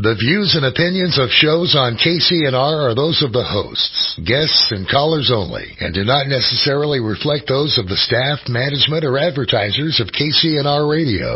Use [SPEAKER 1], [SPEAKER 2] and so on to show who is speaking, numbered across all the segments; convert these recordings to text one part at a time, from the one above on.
[SPEAKER 1] The views and opinions of shows on KCNR are those of the hosts, guests, and callers only, and do not necessarily reflect those of the staff, management, or advertisers of KCNR Radio.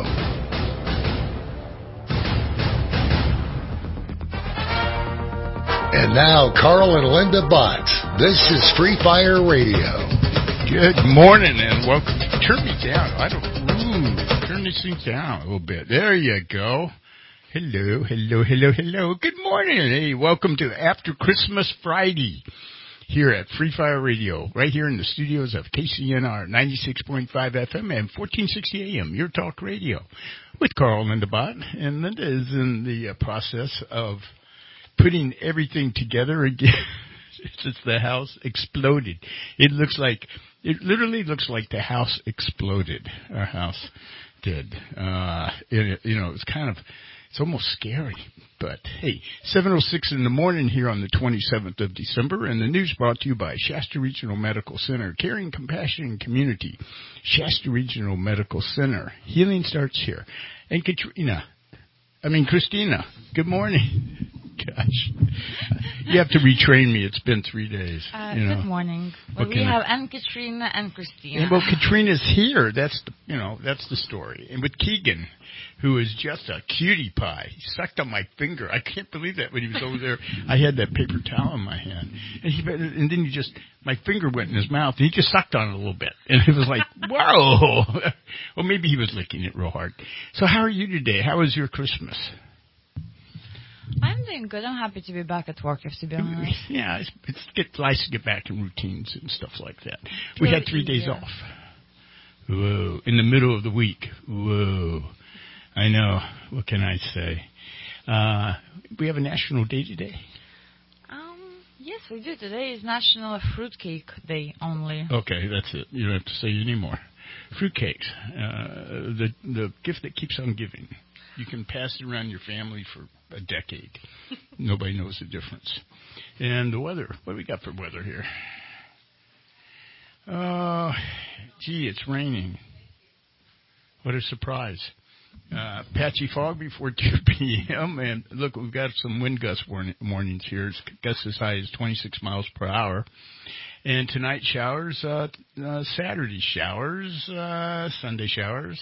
[SPEAKER 1] And now, Carl and Linda Bott. This is Free Fire Radio.
[SPEAKER 2] Good morning and welcome. Turn me down. Turn this thing down a little bit. There you go. Hello. Good morning. Hey, welcome to After Christmas Friday here at Free Fire Radio, right here in the studios of KCNR 96.5 FM and 1460 AM, Your Talk Radio, with Carl and Linda Bott. And Linda is in the process of putting everything together again. Since the house exploded. It literally looks like the house exploded. Our house did. It's almost scary. But hey, 7:06 in the morning here on the 27th of December, and the news brought to you by Shasta Regional Medical Center, caring, compassion, and community. Shasta Regional Medical Center. Healing starts here. And Christina, good morning. Gosh, you have to retrain me. It's been 3 days.
[SPEAKER 3] Good morning. Well, we have Katrina and Christina.
[SPEAKER 2] And, Katrina's here. That's the story. And with Keegan, who is just a cutie pie. He sucked on my finger. I can't believe that when he was over there. I had that paper towel in my hand, and then my finger went in his mouth, and he just sucked on it a little bit, and it was like, whoa. Well, maybe he was licking it real hard. So, how are you today? How was your Christmas?
[SPEAKER 3] I'm doing good. I'm happy to be back at work, to be honest.
[SPEAKER 2] Yeah, it's nice to get back in routines and stuff like that. We had 3 days off. Whoa. In the middle of the week. Whoa. I know. What can I say? We have a national day today.
[SPEAKER 3] Yes, we do. Today is National Fruitcake Day only.
[SPEAKER 2] Okay, that's it. You don't have to say anymore. Fruitcakes. The gift that keeps on giving. You can pass it around your family for a decade. Nobody knows the difference. And the weather. What do we got for weather here? Oh, it's raining. What a surprise. Patchy fog before 2 p.m. And look, we've got some wind gust warnings here. It's gusts as high as 26 miles per hour. And tonight showers, Saturday showers, Sunday showers.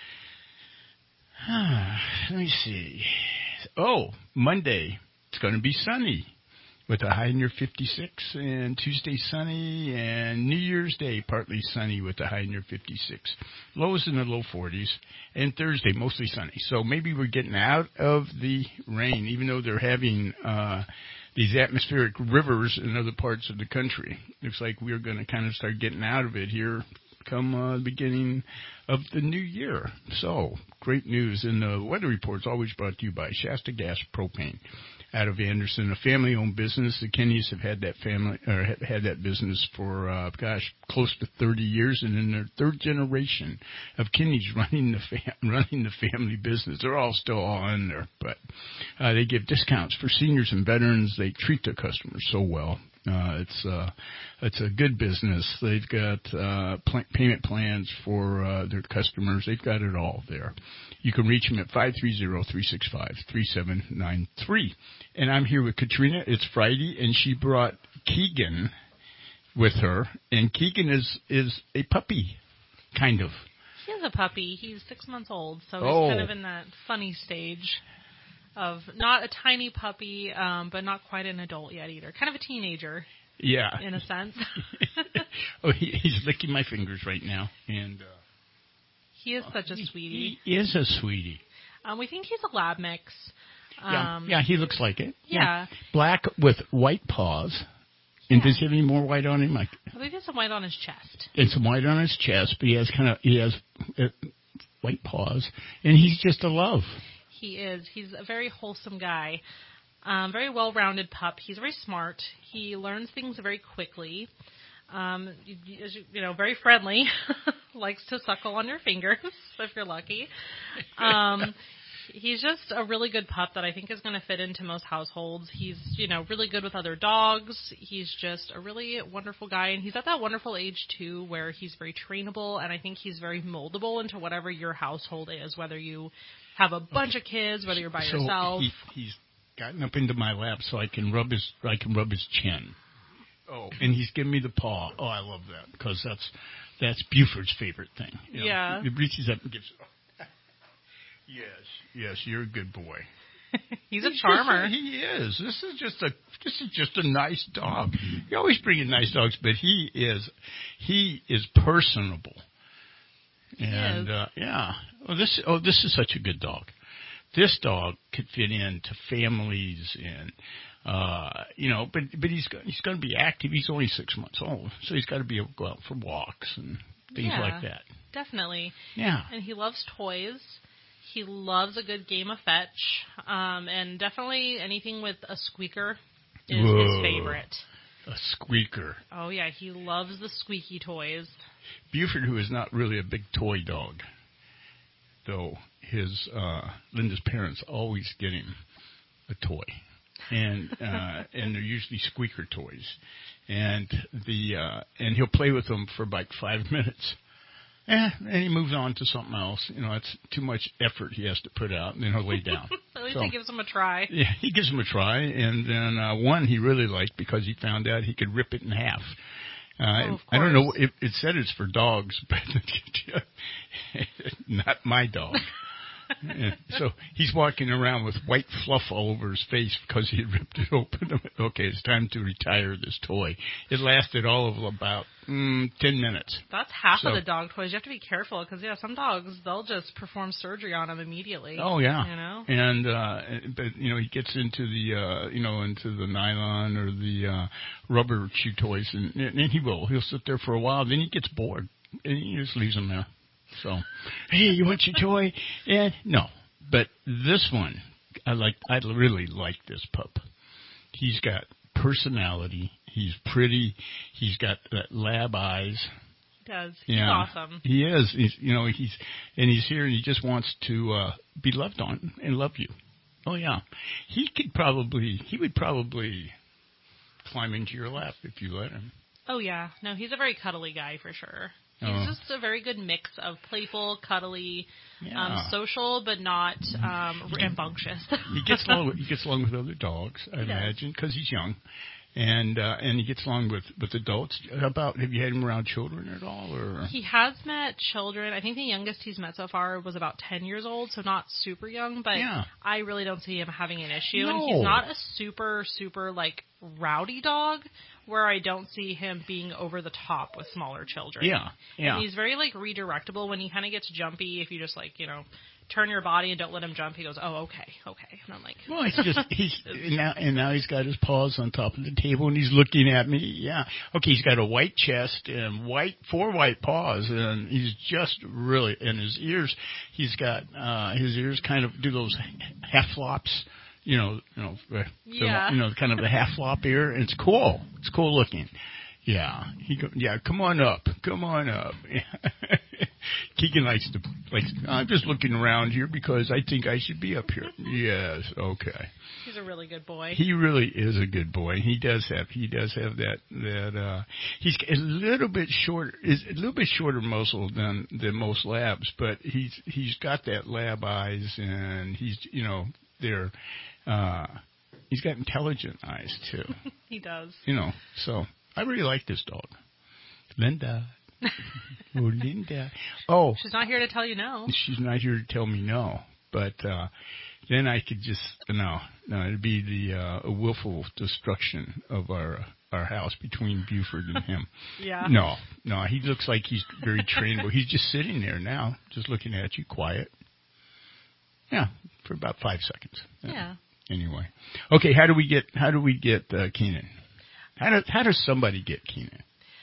[SPEAKER 2] Let me see. Oh, Monday, it's going to be sunny with a high near 56, and Tuesday sunny, and New Year's Day partly sunny with a high near 56. Lows in the low 40s, and Thursday mostly sunny. So maybe we're getting out of the rain, even though they're having these atmospheric rivers in other parts of the country. Looks like we're going to kind of start getting out of it here come the beginning of the new year. So, great news. And the weather report is always brought to you by Shasta Gas Propane out of Anderson, a family-owned business. The Kennys have had that business for, close to 30 years, and in their third generation of Kennys running the family business. They're all still in there, but they give discounts for seniors and veterans. They treat their customers so well. It's a good business. They've got payment plans for their customers. They've got it all there. You can reach them at 530-365-3793. And I'm here with Katrina. It's Friday, and she brought Keegan with her. And Keegan is a puppy, kind of.
[SPEAKER 4] He is a puppy. He's 6 months old, so he's kind of in that funny stage of not a tiny puppy, but not quite an adult yet either. Kind of a teenager.
[SPEAKER 2] Yeah.
[SPEAKER 4] In a sense.
[SPEAKER 2] He's licking my fingers right now. And
[SPEAKER 4] he is such a sweetie.
[SPEAKER 2] He is a sweetie.
[SPEAKER 4] We think he's a lab mix.
[SPEAKER 2] Yeah, he looks like it.
[SPEAKER 4] Yeah.
[SPEAKER 2] Black with white paws. And does he have any more white on him?
[SPEAKER 4] I believe he has some white on his chest.
[SPEAKER 2] And some white on his chest, but he has white paws. And he's just a love. He
[SPEAKER 4] is. He's a very wholesome guy. Very well-rounded pup. He's very smart. He learns things very quickly. Very friendly. Likes to suckle on your fingers if you're lucky. He's just a really good pup that I think is going to fit into most households. He's, really good with other dogs. He's just a really wonderful guy, and he's at that wonderful age, too, where he's very trainable, and I think he's very moldable into whatever your household is, whether you have a bunch of kids, whether you're by yourself.
[SPEAKER 2] gotten up into my lap so I can rub his chin. Oh, and he's giving me the paw. Oh, I love that because that's Buford's favorite thing. You know?
[SPEAKER 4] Yeah.
[SPEAKER 2] He reaches up and gives. Yes, you're a good boy.
[SPEAKER 4] He's a charmer.
[SPEAKER 2] He is. This is just a nice dog. You always bring in nice dogs, but he is personable. And yeah. This is such a good dog. This dog could fit into families and but he's going to be active. He's only 6 months old, so he's got to be able to go out for walks and things like that.
[SPEAKER 4] Definitely.
[SPEAKER 2] Yeah.
[SPEAKER 4] And he loves toys. He loves a good game of fetch, and definitely anything with a squeaker is his favorite.
[SPEAKER 2] A squeaker.
[SPEAKER 4] Oh, yeah, he loves the squeaky toys.
[SPEAKER 2] Buford, who is not really a big toy dog, though his Linda's parents always get him a toy, and they're usually squeaker toys, and he'll play with them for like 5 minutes. And he moves on to something else. It's too much effort he has to put out, and then he'll lay down.
[SPEAKER 4] At least he gives him a try.
[SPEAKER 2] Yeah, he gives him a try, and then one he really liked because he found out he could rip it in half. I don't know. It said it's for dogs, but not my dog. So he's walking around with white fluff all over his face because he had ripped it open. Okay, it's time to retire this toy. It lasted all of about 10 minutes.
[SPEAKER 4] That's half of the dog toys. You have to be careful because, some dogs, they'll just perform surgery on them immediately.
[SPEAKER 2] Oh, yeah.
[SPEAKER 4] And,
[SPEAKER 2] but, he gets into the, into the nylon or the rubber chew toys, and he will. He'll sit there for a while, then he gets bored, and he just leaves them there. So, hey, you want your toy? And no, but this one, I really like this pup. He's got personality. He's pretty. He's got lab eyes.
[SPEAKER 4] He does. He's awesome.
[SPEAKER 2] He is. He's here, and he just wants to be loved on and love you. Oh yeah, he would probably climb into your lap if you let him.
[SPEAKER 4] Oh yeah, no, he's a very cuddly guy for sure. He's just a very good mix of playful, cuddly, social, but not rambunctious.
[SPEAKER 2] He gets along with other dogs, I imagine, because he's young, and he gets along with adults. Have you had him around children at all? Or
[SPEAKER 4] he has met children. I think the youngest he's met so far was about 10 years old, so not super young. But I really don't see him having an issue, and he's not a super rowdy dog, where I don't see him being over the top with smaller children. Yeah. And he's very redirectable when he kind of gets jumpy. If you just turn your body and don't let him jump, he goes, "Oh, okay." And I'm like,
[SPEAKER 2] well, now he's got his paws on top of the table and he's looking at me. Yeah. Okay, he's got a white chest and four white paws, and he's just really, and his ears, he's got his ears kind of do those half flops. Kind of the half flop ear. It's cool. It's cool looking. Yeah. Come on up. Keegan likes I'm just looking around here because I think I should be up here. Yes. Okay.
[SPEAKER 4] He's a really good boy.
[SPEAKER 2] He really is a good boy. He does have that, he's a little bit shorter muzzle than most labs, but he's got that lab eyes, and he's, he's got intelligent eyes too.
[SPEAKER 4] He does.
[SPEAKER 2] So I really like this dog. Linda. Oh, Linda. Oh.
[SPEAKER 4] She's not here to tell you no.
[SPEAKER 2] She's not here to tell me no. But then I could just, no, it'd be the willful destruction of our house between Buford and him.
[SPEAKER 4] Yeah.
[SPEAKER 2] No, he looks like he's very trainable. He's just sitting there now, just looking at you, quiet. Yeah, for about 5 seconds.
[SPEAKER 4] Yeah.
[SPEAKER 2] Anyway, okay. How do we get Keenan? How does somebody get Keenan?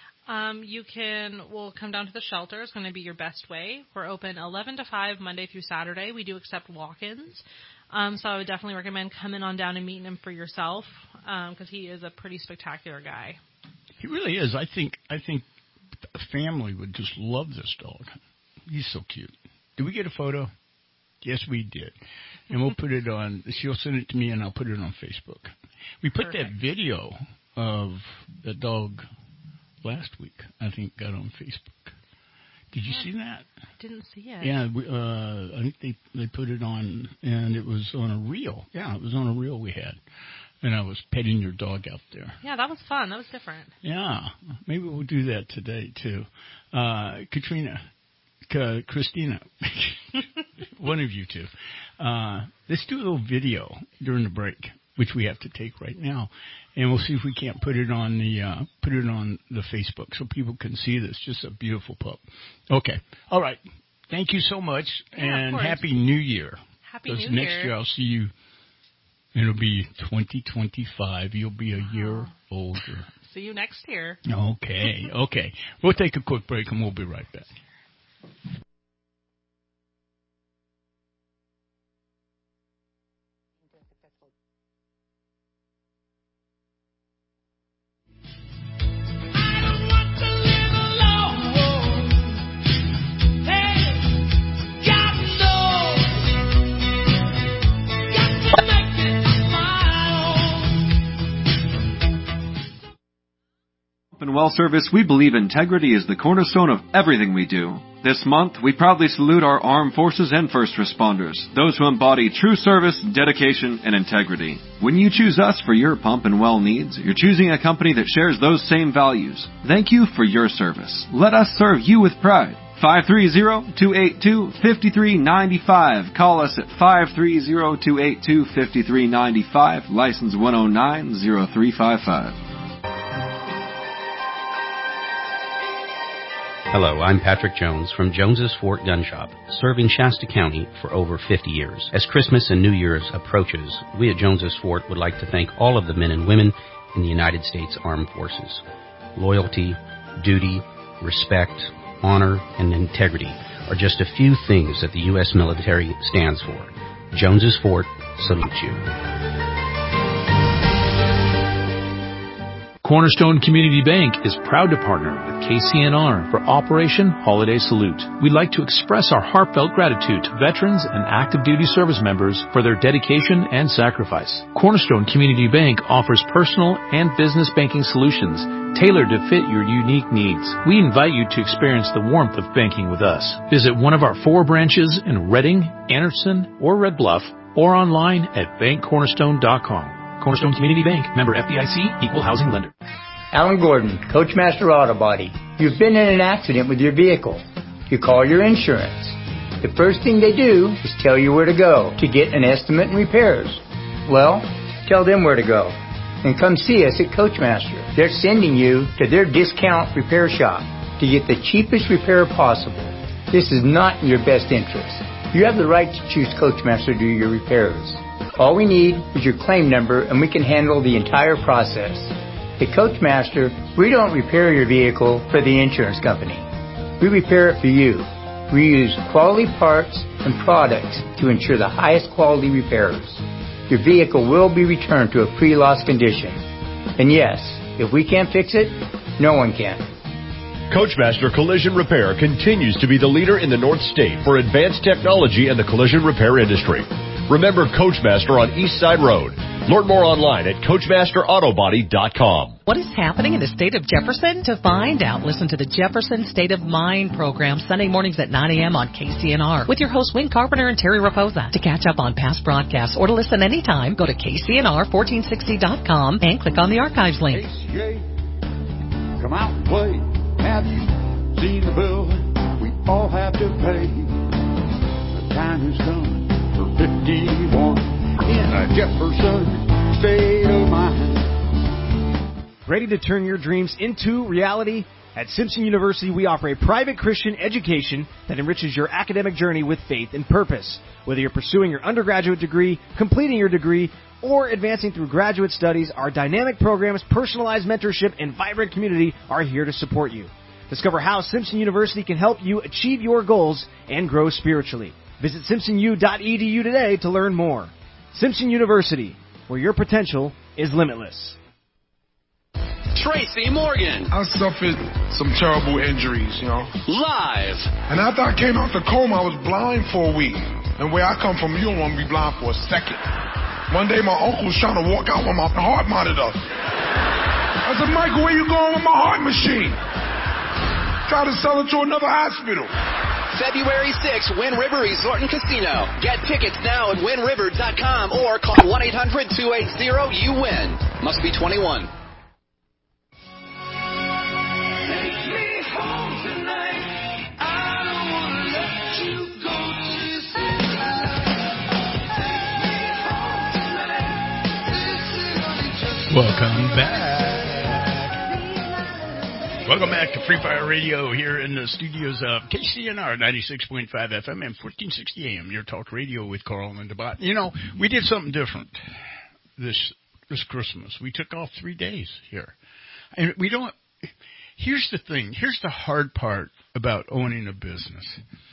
[SPEAKER 4] We'll come down to the shelter. It's going to be your best way. We're open 11 to 5 Monday through Saturday. We do accept walk-ins. So I would definitely recommend coming on down and meeting him for yourself, because he is a pretty spectacular guy.
[SPEAKER 2] He really is. I think a family would just love this dog. He's so cute. Did we get a photo? Yes, we did. And we'll put it on. She'll send it to me, and I'll put it on Facebook. We put that video of the dog last week, I think, got on Facebook. Did you see that?
[SPEAKER 4] I didn't see it.
[SPEAKER 2] Yeah, I think they put it on, and it was on a reel. Yeah, it was on a reel we had. And I was petting your dog out there.
[SPEAKER 4] Yeah, that was fun. That was different.
[SPEAKER 2] Yeah, maybe we'll do that today, too. Christina, one of you two, let's do a little video during the break, which we have to take right now, and we'll see if we can't put it on the Facebook so people can see this. Just a beautiful pup. Okay, all right. Thank you so much, and Happy New Year.
[SPEAKER 4] Happy New Year.
[SPEAKER 2] Next year I'll see you. It'll be 2025. You'll be a year older.
[SPEAKER 4] See you next year.
[SPEAKER 2] Okay. We'll take a quick break, and we'll be right back.
[SPEAKER 5] In Well Service, we believe integrity is the cornerstone of everything we do. This month, we proudly salute our armed forces and first responders, those who embody true service, dedication, and integrity. When you choose us for your pump and well needs, you're choosing a company that shares those same values. Thank you for your service. Let us serve you with pride. 530-282-5395. Call us at 530-282-5395. License 1090355.
[SPEAKER 6] Hello, I'm Patrick Jones from Jones's Fort Gun Shop, serving Shasta County for over 50 years. As Christmas and New Year's approaches, we at Jones's Fort would like to thank all of the men and women in the United States Armed Forces. Loyalty, duty, respect, honor, and integrity are just a few things that the U.S. military stands for. Jones's Fort salutes you.
[SPEAKER 7] Cornerstone Community Bank is proud to partner with KCNR for Operation Holiday Salute. We'd like to express our heartfelt gratitude to veterans and active duty service members for their dedication and sacrifice. Cornerstone Community Bank offers personal and business banking solutions tailored to fit your unique needs. We invite you to experience the warmth of banking with us. Visit one of our 4 branches in Reading, Anderson, or Red Bluff, or online at bankcornerstone.com. Cornerstone Community Bank, member FDIC, equal housing lender.
[SPEAKER 8] Alan Gordon, Coachmaster Auto Body. You've been in an accident with your vehicle. You call your insurance. The first thing they do is tell you where to go to get an estimate and repairs. Well, tell them where to go. And come see us at Coachmaster. They're sending you to their discount repair shop to get the cheapest repair possible. This is not in your best interest. You have the right to choose Coachmaster to do your repairs. All we need is your claim number, and we can handle the entire process. At Coachmaster, we don't repair your vehicle for the insurance company. We repair it for you. We use quality parts and products to ensure the highest quality repairs. Your vehicle will be returned to a pre-loss condition. And yes, if we can't fix it, no one can.
[SPEAKER 9] Coachmaster Collision Repair continues to be the leader in the North State for advanced technology in the collision repair industry. Remember Coachmaster on East Side Road. Learn more online at CoachmasterAutobody.com.
[SPEAKER 10] What is happening in the state of Jefferson? To find out, listen to the Jefferson State of Mind program Sunday mornings at 9 a.m. on KCNR with your hosts Wayne Carpenter and Terry Raposa. To catch up on past broadcasts or to listen anytime, go to KCNR1460.com and click on the archives link.
[SPEAKER 11] KCA, come out and play. Have you seen the bill we all have to pay? The time has come for 51 in a Jefferson State of Mind.
[SPEAKER 12] Ready to turn your dreams into reality? At Simpson University, we offer a private Christian education that enriches your academic journey with faith and purpose. Whether you're pursuing your undergraduate degree, completing your degree, or advancing through graduate studies, our dynamic programs, personalized mentorship, and vibrant community are here to support you. Discover how Simpson University can help you achieve your goals and grow spiritually. Visit simpsonu.edu today to learn more. Simpson University, where your potential is limitless.
[SPEAKER 13] Tracy Morgan.
[SPEAKER 14] I suffered some terrible injuries,
[SPEAKER 13] Live.
[SPEAKER 14] And after I came out the coma, I was blind for a week. And where I come from, you don't want to be blind for a second. One day, my uncle was trying to walk out with my heart monitor. I said, Michael, where you going with my heart machine? Try to sell it to another hospital.
[SPEAKER 13] February 6th, Wind River Resort and Casino. Get tickets now at windriver.com or call 1-800-280-YOU-WIN. Must be 21.
[SPEAKER 2] Welcome back to Free Fire Radio here in the studios of KCNR 96.5 FM and 1460 AM, your talk radio with Carl and DeBot. You know, we did something different this Christmas. We took off 3 days here. And we don't, here's the thing, here's the hard part about owning a business.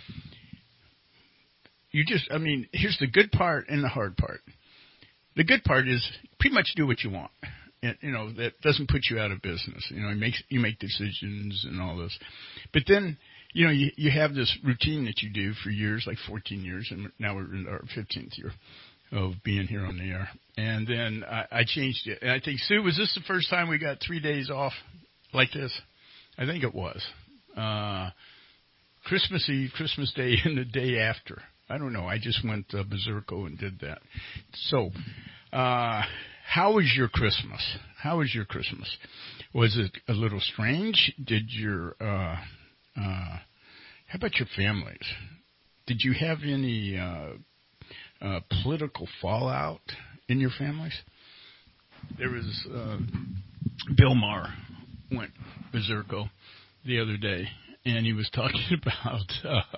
[SPEAKER 2] Here's the good part and the hard part. The good part is pretty much do what you want. And, that doesn't put you out of business. You make decisions and all this. But then, you have this routine that you do for years, like 14 years, and now we're in our 15th year of being here on the air. And then I changed it. And I think, Sue, was this the first time we got 3 days off like this? I think it was. Christmas Eve, Christmas Day, and the day after. I don't know. I just went berserko and did that. So, how was your Christmas? Was it a little strange? How about your families? Did you have any political fallout in your families? There was Bill Maher went berserko the other day, and he was talking about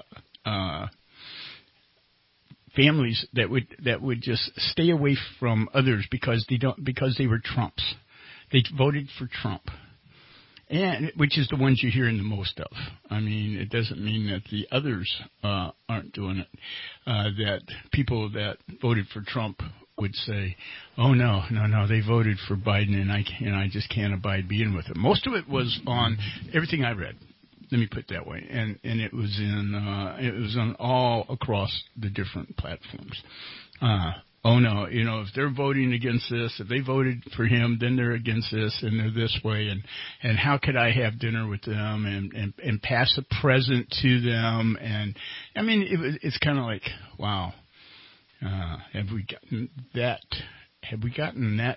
[SPEAKER 2] families that would just stay away from others because they were Trumps. They voted for Trump, and which is the ones you're hearing the most of. I mean, it doesn't mean that the others aren't doing it. That people that voted for Trump would say, "Oh no, they voted for Biden, and I just can't abide being with him." Most of it was on everything I read. Let me put it that way, and it was on all across the different platforms. Oh no, if they're voting against this, if they voted for him, then they're against this, and they're this way, and how could I have dinner with them and pass a present to them? And I mean, it's kind of like, wow, have we gotten that? Have we gotten that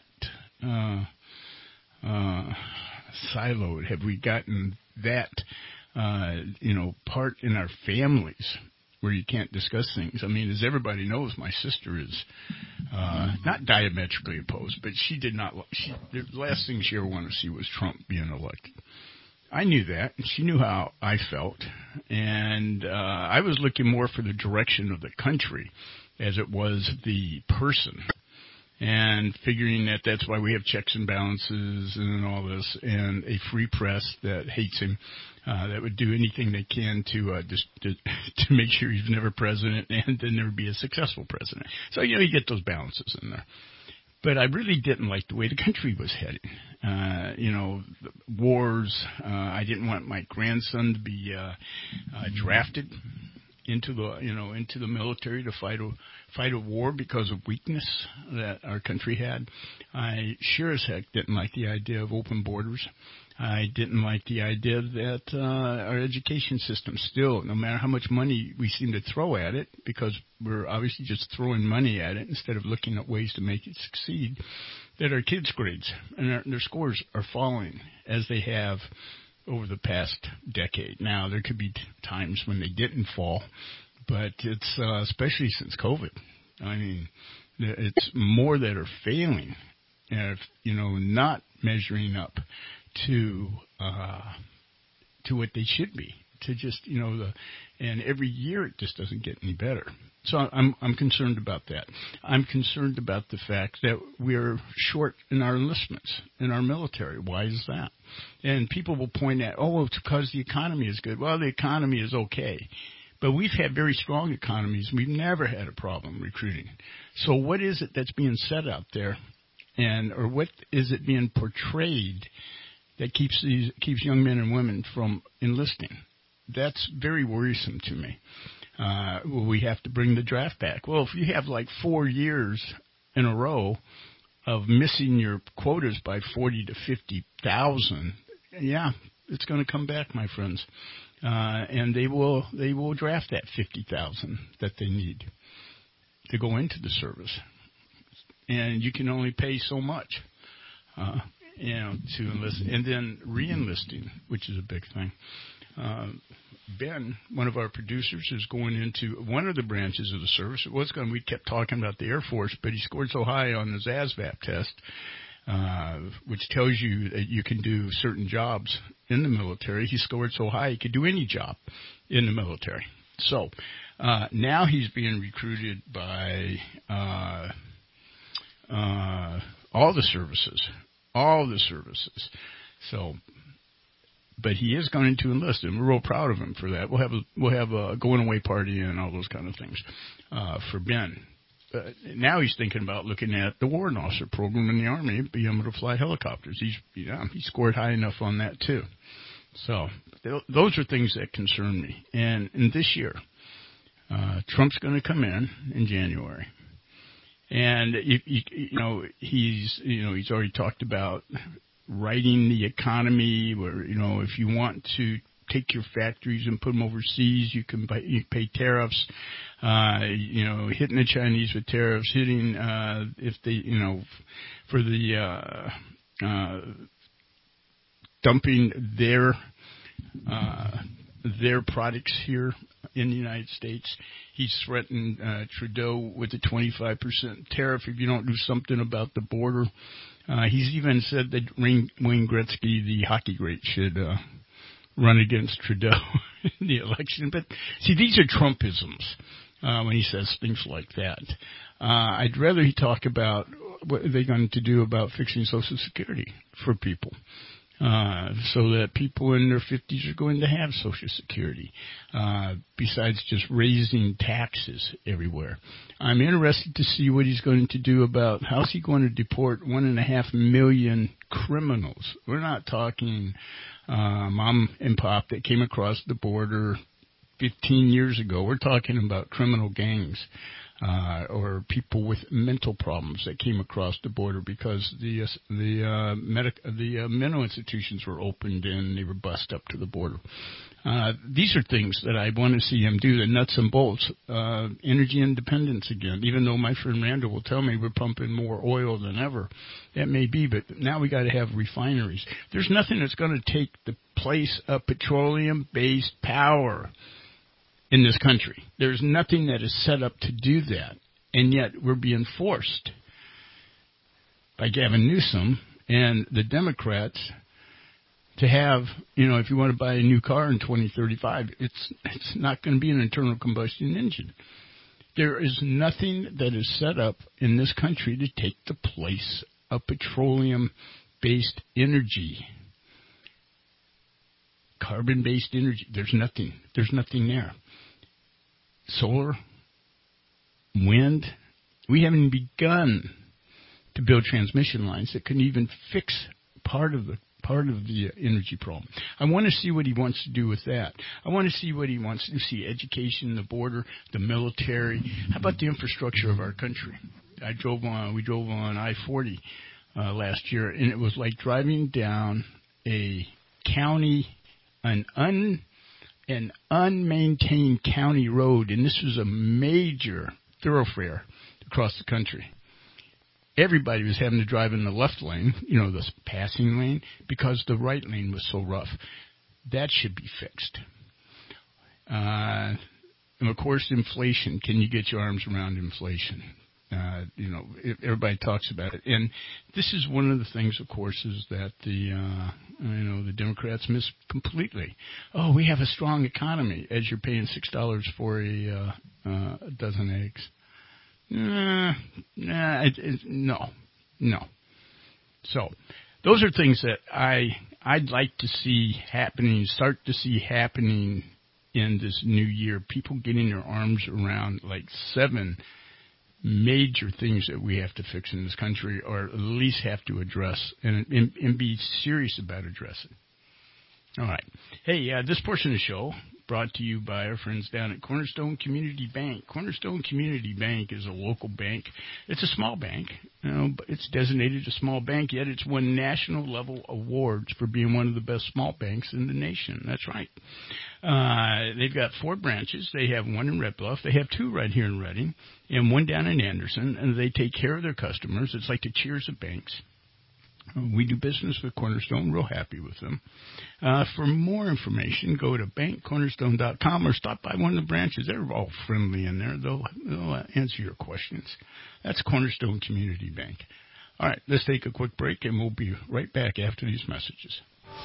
[SPEAKER 2] siloed? Have we gotten that? Part in our families where you can't discuss things. I mean, as everybody knows, my sister is not diametrically opposed, but she did not. The last thing she ever wanted to see was Trump being elected. I knew that, and she knew how I felt, and I was looking more for the direction of the country as it was the person. And figuring that that's why we have checks and balances and all this, and a free press that hates him, that would do anything they can to make sure he's never president, and then there would be a successful president. So you get those balances in there. But I really didn't like the way the country was heading. Wars. I didn't want my grandson to be drafted into the military to fight a war because of weakness that our country had. I sure as heck didn't like the idea of open borders. I didn't like the idea that our education system still, no matter how much money we seem to throw at it, because we're obviously just throwing money at it instead of looking at ways to make it succeed, that our kids' grades and their scores are falling as they have over the past decade. Now, there could be times when they didn't fall, but it's especially since COVID. I mean, it's more that are failing, not measuring up to what they should be. To just and every year it just doesn't get any better. So I'm concerned about that. I'm concerned about the fact that we're short in our enlistments in our military. Why is that? And people will point at, it's because the economy is good. Well, the economy is okay, but we've had very strong economies. We've never had a problem recruiting. So what is it that's being said out there, or what is it being portrayed that keeps young men and women from enlisting? That's very worrisome to me. We have to bring the draft back. Well, if you have like 4 years in a row of missing your quotas by 40 to 50,000, yeah, It's going to come back, my friends, and they will draft that 50,000 that they need to go into the service, and you can only pay so much, to enlist, and then re-enlisting, which is a big thing. Ben, one of our producers, is going into one of the branches of the service. We kept talking about the Air Force, but he scored so high on his ASVAB test, which tells you that you can do certain jobs in the military. He scored so high he could do any job in the military. So now he's being recruited by all the services. So, but he is going to enlist, and we're real proud of him for that. We'll have a going away party and all those kind of things for Ben. Now he's thinking about looking at the warrant officer program in the Army, being able to fly helicopters. He scored high enough on that too. So those are things that concern me. And this year, Trump's going to come in January. And he's already talked about righting the economy, where if you want to take your factories and put them overseas, you pay tariffs. Hitting the Chinese with tariffs, hitting if they for the dumping their products here in the United States. He's threatened Trudeau with a 25% tariff if you don't do something about the border. He's even said that Wayne Gretzky, the hockey great, should run against Trudeau in the election. But see, these are Trumpisms when he says things like that. I'd rather he talk about what they're going to do about fixing Social Security for people. So that people in their 50s are going to have Social Security, besides just raising taxes everywhere. I'm interested to see what he's going to do about how's he going to deport 1.5 million criminals. We're not talking mom and pop that came across the border 15 years ago. We're talking about criminal gangs. Or people with mental problems that came across the border because the mental institutions were opened and they were bussed up to the border. These are things that I want to see him do, the nuts and bolts. Energy independence again, even though my friend Randall will tell me we're pumping more oil than ever. That may be, but now we got to have refineries. There's nothing that's going to take the place of petroleum-based power in this country. There's nothing that is set up to do that, and yet we're being forced by Gavin Newsom and the Democrats to have, if you want to buy a new car in 2035, it's not going to be an internal combustion engine. There is nothing that is set up in this country to take the place of petroleum-based energy. Carbon-based energy. There's nothing there. Solar, wind. We haven't begun to build transmission lines that can even fix part of the energy problem. I want to see what he wants to do with that. I want to see what he wants to see: education, the border, the military. How about the infrastructure of our country? We drove on I-40 last year, and it was like driving down a county, an unmaintained county road, and this was a major thoroughfare across the country. Everybody was having to drive in the left lane, the passing lane, because the right lane was so rough. That should be fixed. And of course, inflation. Can you get your arms around inflation? Everybody talks about it, and this is one of the things, of course, is that the Democrats miss completely. Oh, we have a strong economy, as you're paying $6 for a dozen eggs. No. So, those are things that I'd like to see start to see happening in this new year. People getting their arms around like 7 major things that we have to fix in this country, or at least have to address, and be serious about addressing. All right. Hey, this portion of the show brought to you by our friends down at Cornerstone Community Bank. Cornerstone Community Bank is a local bank. It's a small bank, but it's designated a small bank, yet it's won national-level awards for being one of the best small banks in the nation. That's right. They've got 4 branches. They have one in Red Bluff. They have 2 right here in Reading and one down in Anderson, and they take care of their customers. It's like the Cheers of banks. We do business with Cornerstone. Real happy with them. For more information, go to bankcornerstone.com or stop by one of the branches. They're all friendly in there. They'll answer your questions. That's Cornerstone Community Bank. All right, let's take a quick break, and we'll be right back after these messages.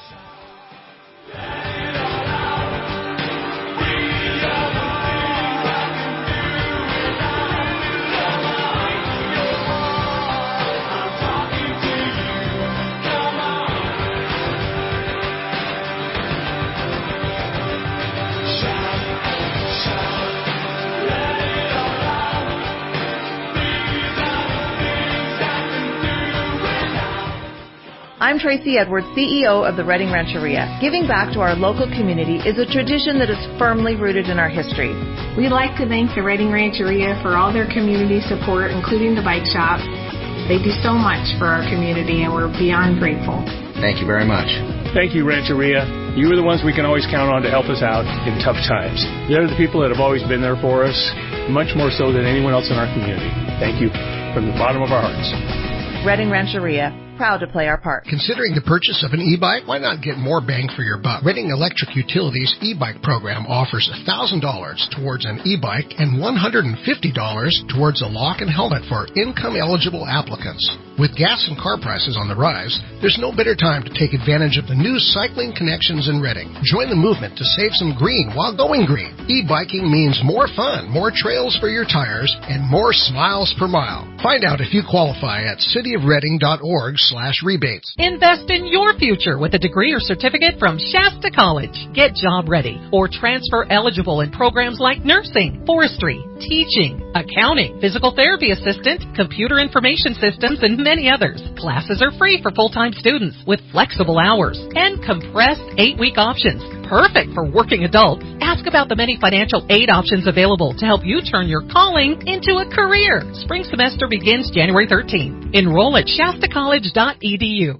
[SPEAKER 15] I'm Tracy Edwards, CEO of the Reading Rancheria. Giving back to our local community is a tradition that is firmly rooted in our history.
[SPEAKER 16] We'd like to thank the Reading Rancheria for all their community support, including the bike shop. They do so much for our community, and we're beyond grateful.
[SPEAKER 17] Thank you very much.
[SPEAKER 18] Thank you, Rancheria. You are the ones we can always count on to help us out in tough times. They're the people that have always been there for us, much more so than anyone else in our community. Thank you from the bottom of our hearts.
[SPEAKER 15] Reading Rancheria, proud to play our part.
[SPEAKER 19] Considering the purchase of an e-bike, why not get more bang for your buck? Reading Electric Utilities e-bike program offers $1,000 towards an e-bike and $150 towards a lock and helmet for income-eligible applicants. With gas and car prices on the rise, there's no better time to take advantage of the new cycling connections in Reading. Join the movement to save some green while going green. E-biking means more fun, more trails for your tires, and more smiles per mile. Find out if you qualify at cityofreading.org/rebates.
[SPEAKER 10] Invest in your future with a degree or certificate from Shasta College. Get job ready or transfer eligible in programs like nursing, forestry, teaching, accounting, physical therapy assistant, computer information systems, and many others. Classes are free for full-time students with flexible hours and compressed 8-week options. Perfect for working adults. Ask about the many financial aid options available to help you turn your calling into a career. Spring semester begins January 13th. Enroll at shastacollege.edu.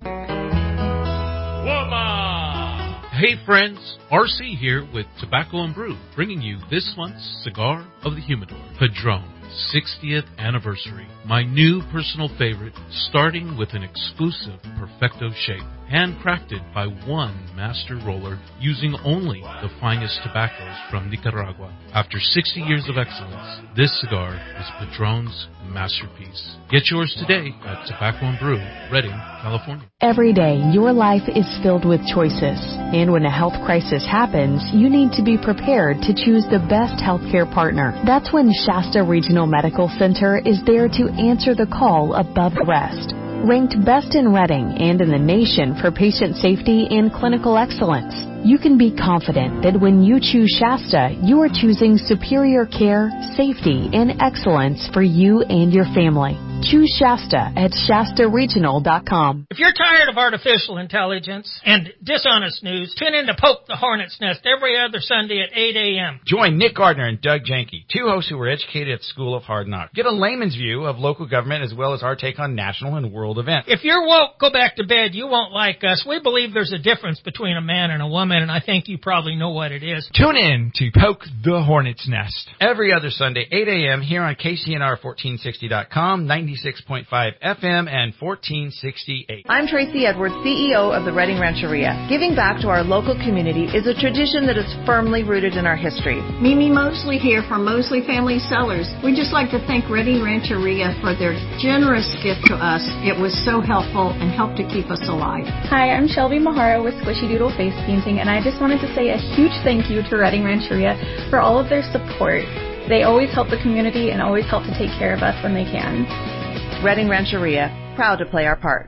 [SPEAKER 20] Hey friends, RC here with Tobacco and Brew, bringing you this month's Cigar of the Humidor, Padron, 60th anniversary. My new personal favorite, starting with an exclusive Perfecto shape, handcrafted by one master roller, using only the finest tobaccos from Nicaragua. After 60 years of excellence, this cigar is Padron's masterpiece. Get yours today at Tobacco and Brew, Redding, California.
[SPEAKER 21] Every day, your life is filled with choices. And when a health crisis happens, you need to be prepared to choose the best healthcare partner. That's when Shasta Regional Medical Center is there to answer the call above the rest. Ranked best in Reading and in the nation for patient safety and clinical excellence, you can be confident that when you choose Shasta, you are choosing superior care, safety, and excellence for you and your family. Choose Shasta at ShastaRegional.com.
[SPEAKER 22] If you're tired of artificial intelligence and dishonest news, tune in to Poke the Hornet's Nest every other Sunday at 8 a.m.
[SPEAKER 23] Join Nick Gardner and Doug Janke, 2 hosts who were educated at School of Hard Knocks. Get a layman's view of local government as well as our take on national and world events.
[SPEAKER 22] If you're woke, go back to bed. You won't like us. We believe there's a difference between a man and a woman, and I think you probably know what it is.
[SPEAKER 23] Tune in to Poke the Hornet's Nest every other Sunday, 8 a.m. here on KCNR1460.com, 96.5 FM, and 1460 AM.
[SPEAKER 15] I'm Tracy Edwards, CEO of the Reading Rancheria. Giving back to our local community is a tradition that is firmly rooted in our history.
[SPEAKER 16] Mimi Mosley here from Mosley Family Cellars. We'd just like to thank Reading Rancheria for their generous gift to us. It was so helpful and helped to keep us alive.
[SPEAKER 24] Hi, I'm Shelby Mahara with Squishy Doodle Face Painting, and I just wanted to say a huge thank you to Reading Rancheria for all of their support. They always help the community and always help to take care of us when they can.
[SPEAKER 15] Reading Rancheria, proud to play our part.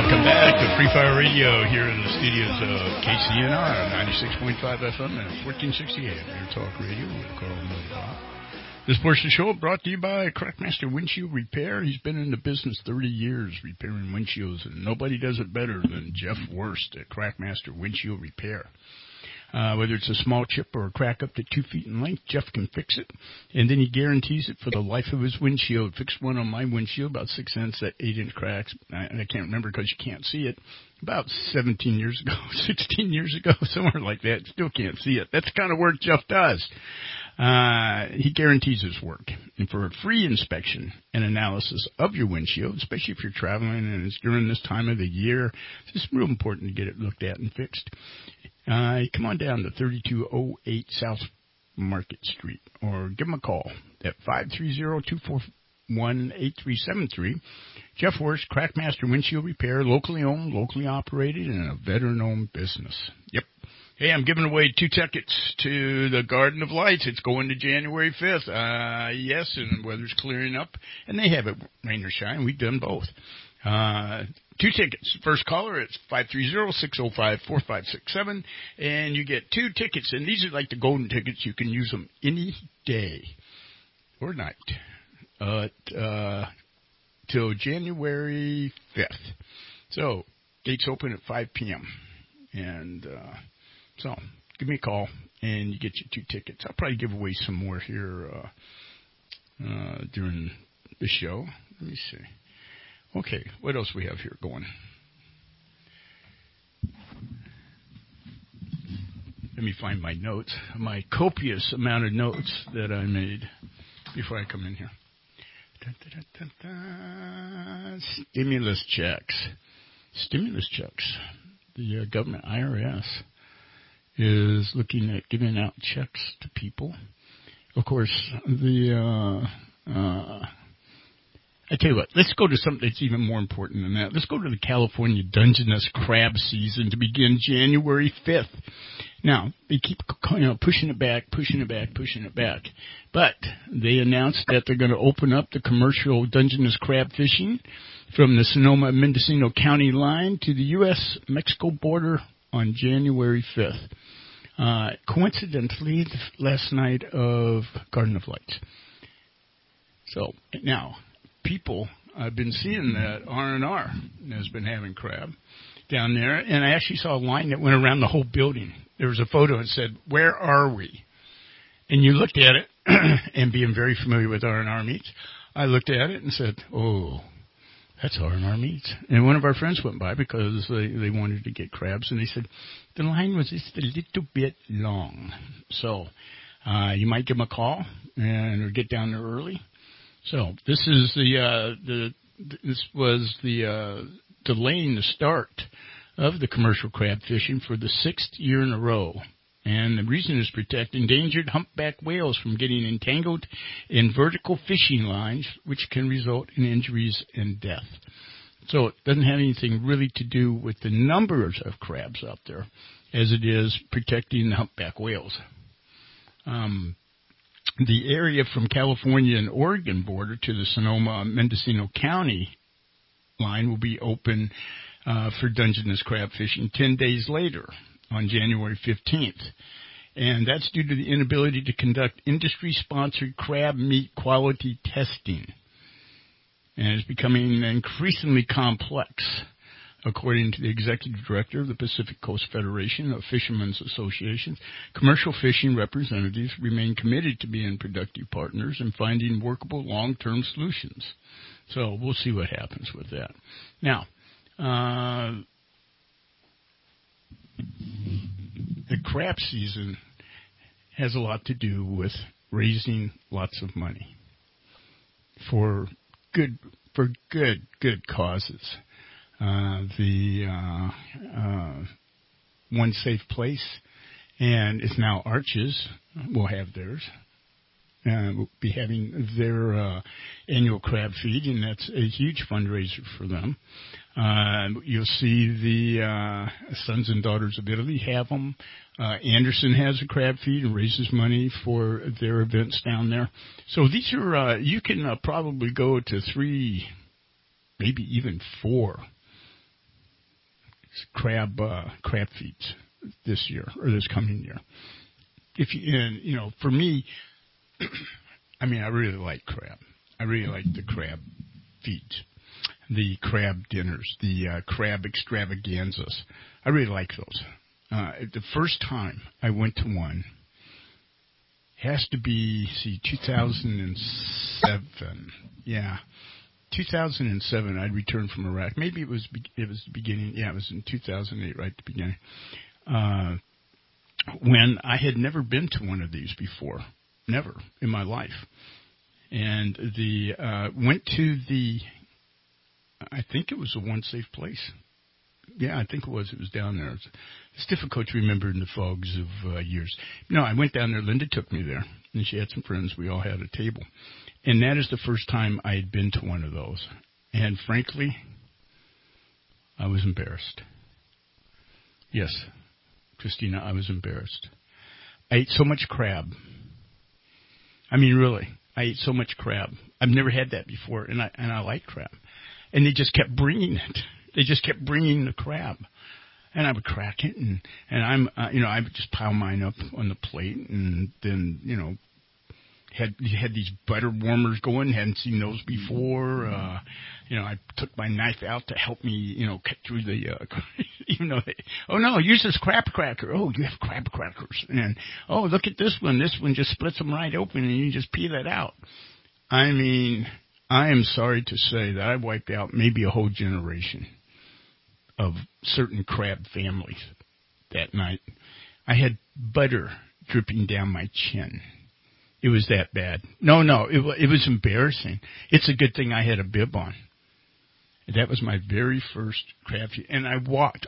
[SPEAKER 2] Welcome back to Free Fire Radio here in the studios of KCNR 96.5 FM and 1460 AM. Air Talk Radio with Carl Miller. This portion of the show brought to you by Crackmaster Windshield Repair. He's been in the business 30 years repairing windshields, and nobody does it better than Jeff Worst at Crackmaster Windshield Repair. Whether it's a small chip or a crack up to 2 feet in length, Jeff can fix it, and then he guarantees it for the life of his windshield. Fixed one on my windshield, about 6 cents at 8-inch cracks. I can't remember because you can't see it. About 17 years ago, 16 years ago, somewhere like that. Still can't see it. That's the kind of work Jeff does. He guarantees his work. And for a free inspection and analysis of your windshield, especially if you're traveling and it's during this time of the year, it's just real important to get it looked at and fixed. Come on down to 3208 South Market Street or give him a call at 530-241-8373. Jeff Worst, Crackmaster Windshield Repair, locally owned, locally operated, and a veteran-owned business. Yep. Hey, I'm giving away 2 tickets to the Garden of Lights. It's going to January 5th. Yes, and weather's clearing up, and they have it rain or shine. We've done both. 2 tickets. First caller, it's 530-605-4567, and you get 2 tickets. And these are like the golden tickets. You can use them any day or night till January 5th. So, gates open at 5 p.m. And so, give me a call, and you get your 2 tickets. I'll probably give away some more here during the show. Let me see. Okay, what else we have here going? Let me find my notes, my copious amount of notes that I made before I come in here. Stimulus checks. Stimulus checks. The government, IRS, is looking at giving out checks to people. Of course, I tell you what, let's go to something that's even more important than that. Let's go to the California Dungeness crab season to begin January 5th. Now, they keep pushing it back. But they announced that they're going to open up the commercial Dungeness crab fishing from the Sonoma-Mendocino County line to the U.S.-Mexico border on January 5th. Coincidentally, last night of Garden of Lights. So, now, people, I've been seeing that R&R has been having crab down there, and I actually saw a line that went around the whole building. There was a photo that said, "Where are we?" And you looked at it, and being very familiar with R&R meats, I looked at it and said, "Oh, that's R&R meats." And one of our friends went by because they wanted to get crabs, and they said the line was just a little bit long. So you might give them a call or get down there early. So this is this was delaying the start of the commercial crab fishing for the 6th year in a row. And the reason is to protect endangered humpback whales from getting entangled in vertical fishing lines, which can result in injuries and death. So it doesn't have anything really to do with the numbers of crabs out there, as it is protecting the humpback whales. The area from California and Oregon border to the Sonoma-Mendocino County line will be open for Dungeness crab fishing 10 days later on January 15th. And that's due to the inability to conduct industry-sponsored crab meat quality testing. And it's becoming increasingly complex. According to the executive director of the Pacific Coast Federation of Fishermen's Associations, commercial fishing representatives remain committed to being productive partners and finding workable long-term solutions. So we'll see what happens with that. Now, the crab season has a lot to do with raising lots of money for good causes. The One Safe Place, and it's now Arches, will have theirs. We'll be having their annual crab feed, and that's a huge fundraiser for them. You'll see the Sons and Daughters of Italy have them. Anderson has a crab feed and raises money for their events down there. So these are, you can probably go to 3, maybe even 4 crab feeds this year or this coming year. For me, I mean, I really like crab. I really like the crab feeds, the crab dinners, the crab extravaganzas. I really like those. The first time I went to one has to be, 2007. Yeah. 2007, I'd returned from Iraq. Maybe it was the beginning. Yeah, it was in 2008, right at the beginning. When I had never been to one of these before, never in my life, and went to I think it was a One Safe Place. Yeah, I think it was. It was down there. It's difficult to remember in the fogs of years. No, I went down there. Linda took me there, and she had some friends. We all had a table. And that is the first time I had been to one of those. And frankly, I was embarrassed. Yes, Christina, I was embarrassed. I ate so much crab. I mean, really, I ate so much crab. I've never had that before, and I like crab. And they just kept bringing it. They just kept bringing the crab. And I would crack it, and I'm, I would just pile mine up on the plate, and then, had these butter warmers going, hadn't seen those before. I took my knife out to help me, cut through the, even though oh no, use this crab cracker. Oh, you have crab crackers. And, oh, look at this one. This one just splits them right open and you just peel it out. I mean, I am sorry to say that I wiped out maybe a whole generation of certain crab families that night. I had butter dripping down my chin. It was that bad. No, it was embarrassing. It's a good thing I had a bib on. That was my very first crab feed. And I waddled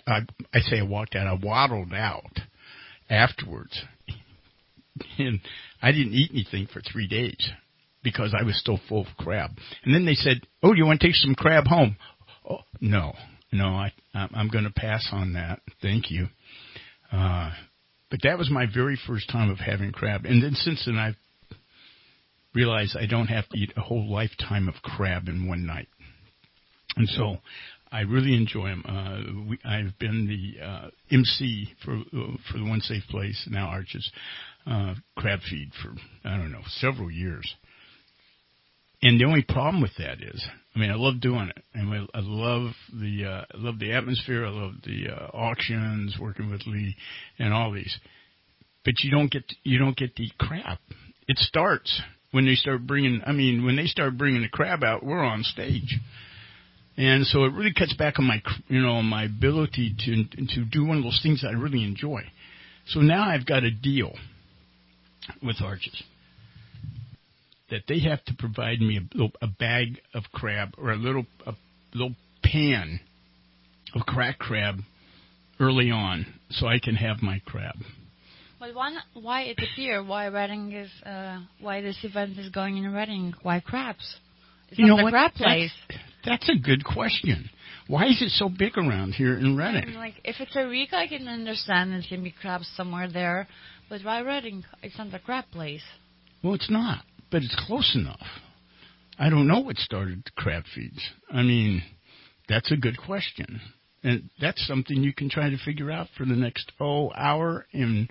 [SPEAKER 2] out afterwards. And I didn't eat anything for 3 days because I was still full of crab. And then they said, oh, do you want to take some crab home? Oh, no, I'm going to pass on that. Thank you. But that was my very first time of having crab. And then since then I've realized I don't have to eat a whole lifetime of crab in one night. And so I really enjoy them. I've been the MC for the One Safe Place, now Arches, crab feed for, several years. And the only problem with that is, I love doing it. And I love the atmosphere. I love the auctions, working with Lee and all these. But you don't get to eat crab. It starts when they start bringing the crab out, we're on stage. And so it really cuts back on my ability to do one of those things that I really enjoy. So now I've got a deal with Arches that they have to provide me a bag of crab or a little pan of cracked crab early on so I can have my crab.
[SPEAKER 1] But why it appear? Why Reading is? Why this event is going in Reading? Why crabs? It's not the crab place.
[SPEAKER 2] That's a good question. Why is it so big around here in Reading?
[SPEAKER 1] If it's Eureka, I can understand it can be crabs somewhere there. But why Reading? It's not the crab place.
[SPEAKER 2] Well, it's not, but it's close enough. I don't know what started the crab feeds. That's a good question. And that's something you can try to figure out for the next, hour and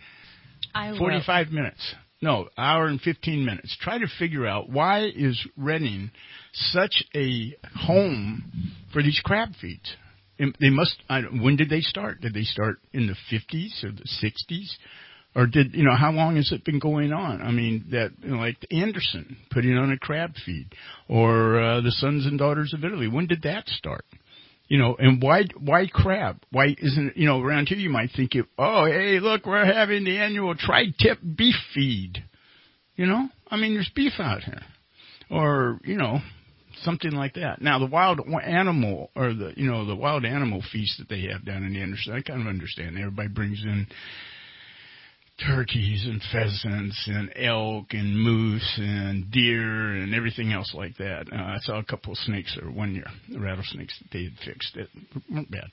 [SPEAKER 2] 45 minutes. No, hour and 15 minutes. Try to figure out why is Reading such a home for these crab feeds. They must. When did they start? Did they start in the 50s or the 60s? Or how long has it been going on? Like Anderson putting on a crab feed, or the Sons and Daughters of Italy. When did that start? And why crab? Why isn't it, around here you might think hey, look, we're having the annual tri-tip beef feed. There's beef out here. Or, something like that. Now, the wild animal, or the wild animal feast that they have down in Anderson, I kind of understand. Everybody brings in turkeys and pheasants and elk and moose and deer and everything else like that. I saw a couple of snakes there one year, the rattlesnakes that they had fixed that weren't bad.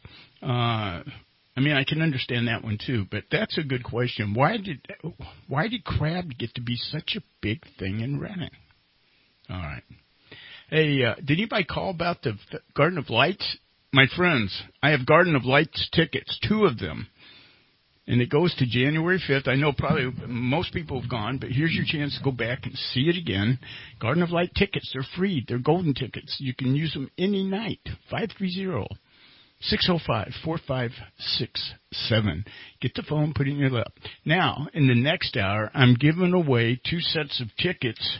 [SPEAKER 2] I can understand that one too, but that's a good question. Why did crab get to be such a big thing in Reading? All right. Hey, did anybody call about the Garden of Lights my friends, I have Garden of Lights tickets, 2 of them. And it goes to January 5th. I know probably most people have gone, but here's your chance to go back and see it again. Garden of Light tickets, they're free. They're golden tickets. You can use them any night. 530-605-4567. Get the phone, put it in your lap. Now, in the next hour, I'm giving away 2 sets of tickets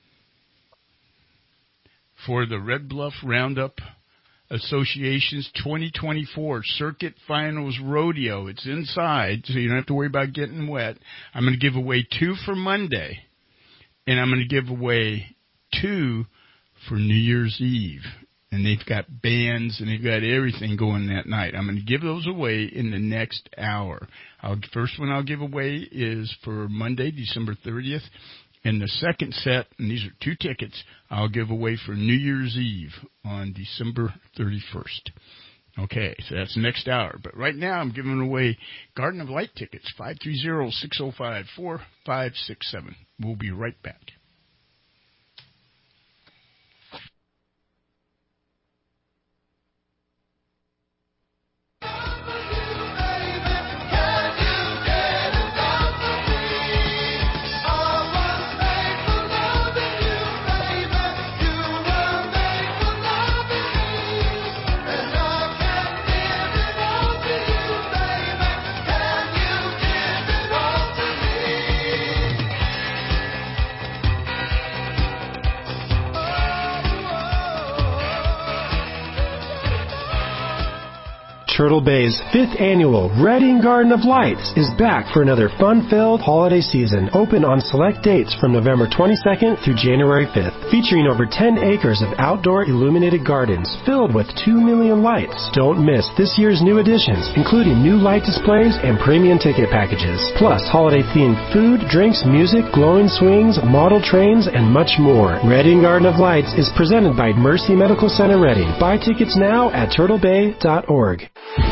[SPEAKER 2] for the Red Bluff Roundup Association's 2024 Circuit Finals Rodeo. It's inside, so you don't have to worry about getting wet. I'm going to give away 2 for Monday, and I'm going to give away 2 for New Year's Eve. And they've got bands, and they've got everything going that night. I'm going to give those away in the next hour. First one I'll give away is for Monday, December 30th. And the second set, and these are 2 tickets, I'll give away for New Year's Eve on December 31st. Okay, so that's next hour. But right now I'm giving away Garden of Light tickets, 530-605-4567. We'll be right back.
[SPEAKER 3] Turtle Bay's 5th annual Reading Garden of Lights is back for another fun-filled holiday season, open on select dates from November 22nd through January 5th, featuring over 10 acres of outdoor illuminated gardens filled with 2 million lights. Don't miss this year's new additions, including new light displays and premium ticket packages, plus holiday-themed food, drinks, music, glowing swings, model trains, and much more. Reading Garden of Lights is presented by Mercy Medical Center Reading. Buy tickets now at turtlebay.org.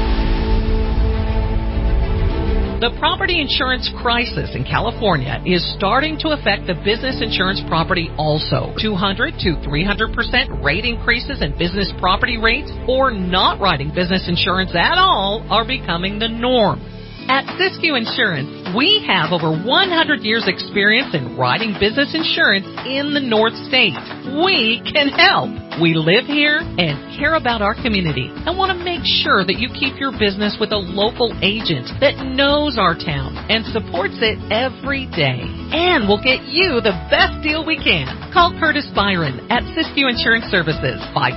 [SPEAKER 10] The property insurance crisis in California is starting to affect the business insurance property also. 200 to 300% rate increases in business property rates or not writing business insurance at all are becoming the norm. At Siskiyou Insurance, we have over 100 years experience in writing business insurance in the North State. We can help. We live here and care about our community and want to make sure that you keep your business with a local agent that knows our town and supports it every day. And we'll get you the best deal we can. Call Curtis Byron at Siskiyou Insurance Services,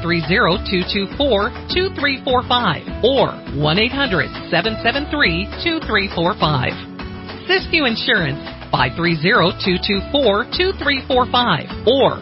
[SPEAKER 10] 530-224-2345 or 1-800-773-2345. Siskiyou Insurance, 530-224-2345 or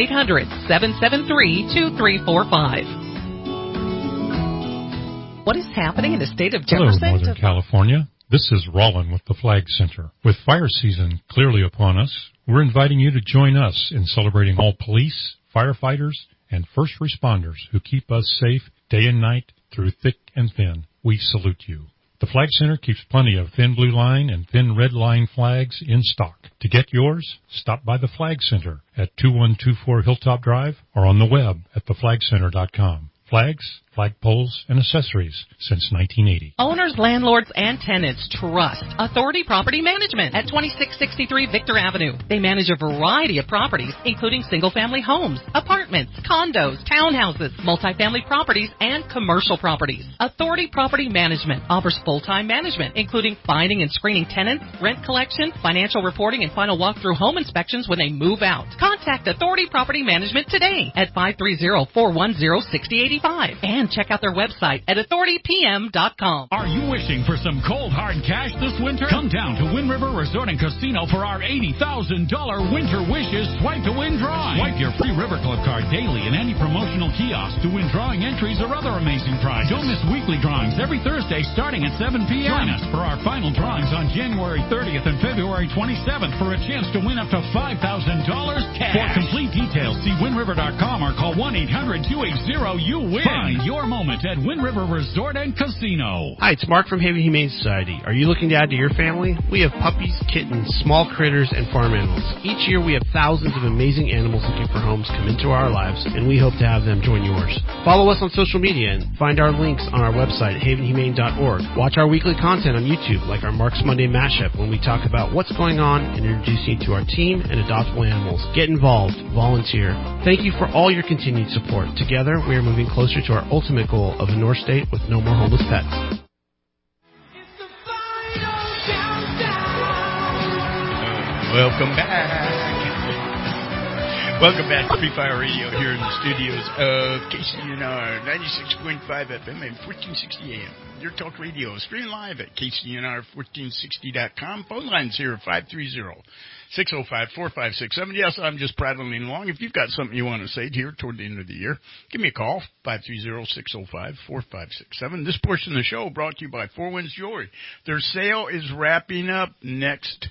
[SPEAKER 10] 1-800-773-2345. What is happening in the state of Jefferson?
[SPEAKER 4] Hello, Northern California. This is Rollin with the Flag Center. With fire season clearly upon us, we're inviting you to join us in celebrating all police, firefighters, and first responders who keep us safe day and night through thick and thin. We salute you. The Flag Center keeps plenty of thin blue line and thin red line flags in stock. To get yours, stop by the Flag Center at 2124 Hilltop Drive or on the web at theflagcenter.com. Flags, flagpoles, and accessories since 1980.
[SPEAKER 10] Owners, landlords, and tenants trust Authority Property Management at 2663 Victor Avenue. They manage a variety of properties, including single-family homes, apartments, condos, townhouses, multifamily properties, and commercial properties. Authority Property Management offers full-time management, including finding and screening tenants, rent collection, financial reporting, and final walkthrough home inspections when they move out. Contact Authority Property Management today at 530-410-6085 and check out their website at authoritypm.com.
[SPEAKER 5] Are you wishing for some cold, hard cash this winter? Come down to Wind River Resort and Casino for our $80,000 Winter Wishes Swipe to Win drawing. Swipe your free River Club card daily in any promotional kiosk to win drawing entries or other amazing prizes. Don't miss weekly drawings every Thursday starting at 7 p.m. Join us for our final drawings on January 30th and February 27th for a chance to win up to $5,000 cash. For complete details, see windriver.com or call Call 1-800-280-YOU-WIN. Find your moment at Wind River Resort and Casino.
[SPEAKER 6] Hi, it's Mark from Haven Humane Society. Are you looking to add to your family? We have puppies, kittens, small critters, and farm animals. Each year we have thousands of amazing animals looking for homes come into our lives, and we hope to have them join yours. Follow us on social media and find our links on our website at havenhumane.org. Watch our weekly content on YouTube, like our Mark's Monday Mashup, when we talk about what's going on and introduce you to our team and adoptable animals. Get involved. Volunteer. Thank you for all your continued support. Together, we are moving closer to our ultimate goal of a North State with no more homeless pets.
[SPEAKER 2] Welcome back. Welcome back to Free Fire Radio here in the studios of KCNR 96.5 FM and 1460 AM. Your talk radio, streaming live at KCNR1460.com. Phone lines here 530-605-4567. Yes, I'm just prattling along. If you've got something you want to say here toward the end of the year, give me a call, 530-605-4567. This portion of the show brought to you by Four Winds Jewelry. Their sale is wrapping up next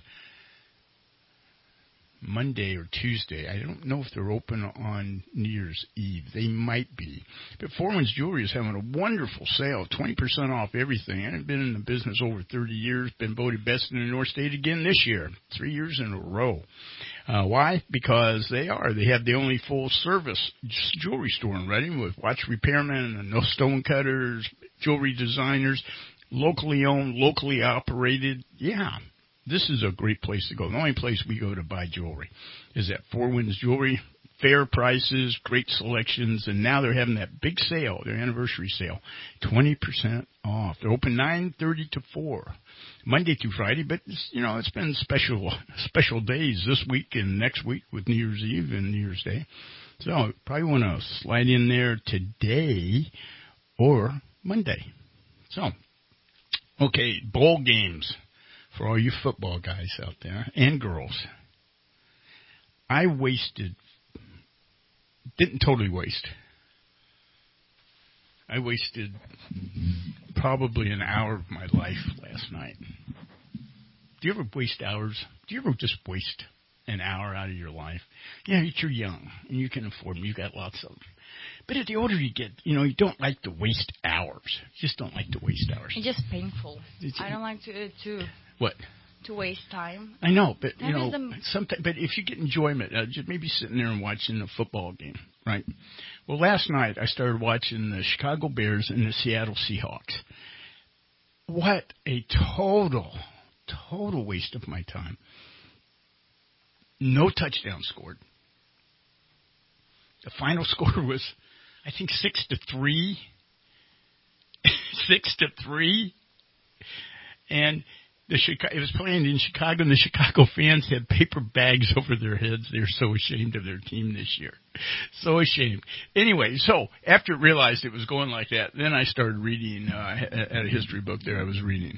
[SPEAKER 2] Monday or Tuesday. I don't know if they're open on New Year's Eve. They might be. But Four Winds Jewelry is having a wonderful sale, 20% off everything. I've been in the business over 30 years, been voted best in the North State again this year, 3 years in a row. Why? Because they have the only full-service jewelry store in Reading with watch repairmen and no stone cutters, jewelry designers, locally owned, locally operated. Yeah. This is a great place to go. The only place we go to buy jewelry is at Four Winds Jewelry. Fair prices, great selections, and now they're having that big sale, their anniversary sale, 20% off. They're open 9:30 to 4, Monday through Friday, but it's been special days this week and next week with New Year's Eve and New Year's Day. So probably want to slide in there today or Monday. So, okay, bowl games. For all you football guys out there and girls, I didn't totally waste. I wasted probably an hour of my life last night. Do you ever waste hours? Do you ever just waste an hour out of your life? Yeah, you're young and you can afford them. You got lots of them. But the older you get, you don't like to waste hours. You just don't like to waste hours.
[SPEAKER 1] It's just painful. I don't like to
[SPEAKER 2] What?
[SPEAKER 1] To waste time.
[SPEAKER 2] I know, but sometimes. But if you get enjoyment, just maybe sitting there and watching a football game, right? Well, last night I started watching the Chicago Bears and the Seattle Seahawks. What a total waste of my time. No touchdown scored. The final score was, I think, 6-3. 6-3, and it was playing in Chicago, and the Chicago fans had paper bags over their heads. They're so ashamed of their team this year. So ashamed. Anyway, so after I realized it was going like that, then I started reading at a history book there I was reading.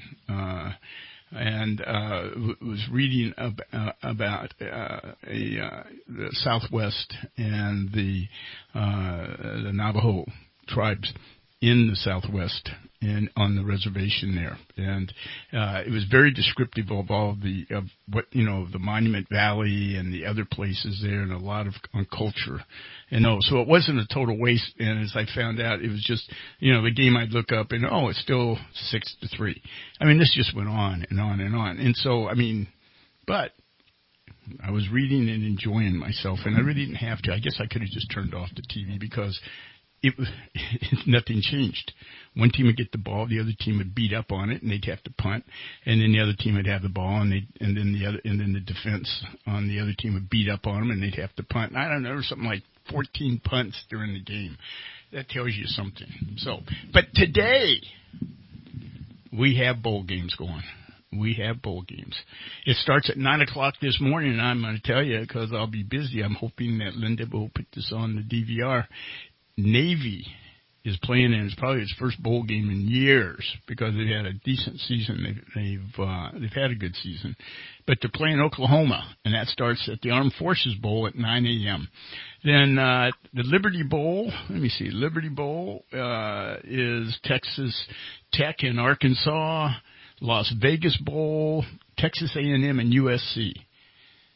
[SPEAKER 2] Was reading about the Southwest and the Navajo tribes in the Southwest and on the reservation there, and it was very descriptive of all the Monument Valley and the other places there, and a lot of culture. So it wasn't a total waste. And as I found out, it was just the game I'd look up and it's still 6-3. I mean, this just went on and on and on. And so but I was reading and enjoying myself, and I really didn't have to. I guess I could have just turned off the TV because nothing changed. One team would get the ball, the other team would beat up on it, and they'd have to punt, and then the other team would have the ball, and then the defense on the other team would beat up on them, and they'd have to punt. And I don't know, there was something like 14 punts during the game. That tells you something. But today we have bowl games going. We have bowl games. It starts at 9 o'clock this morning, and I'm going to tell you because I'll be busy. I'm hoping that Linda will put this on the DVR. Navy is playing, and it's probably its first bowl game in years because they've had a decent season. They've had a good season, but they're playing Oklahoma, and that starts at the Armed Forces Bowl at 9 a.m. Then the Liberty Bowl. Let me see. Liberty Bowl is Texas Tech and Arkansas. Las Vegas Bowl, Texas A&M and USC.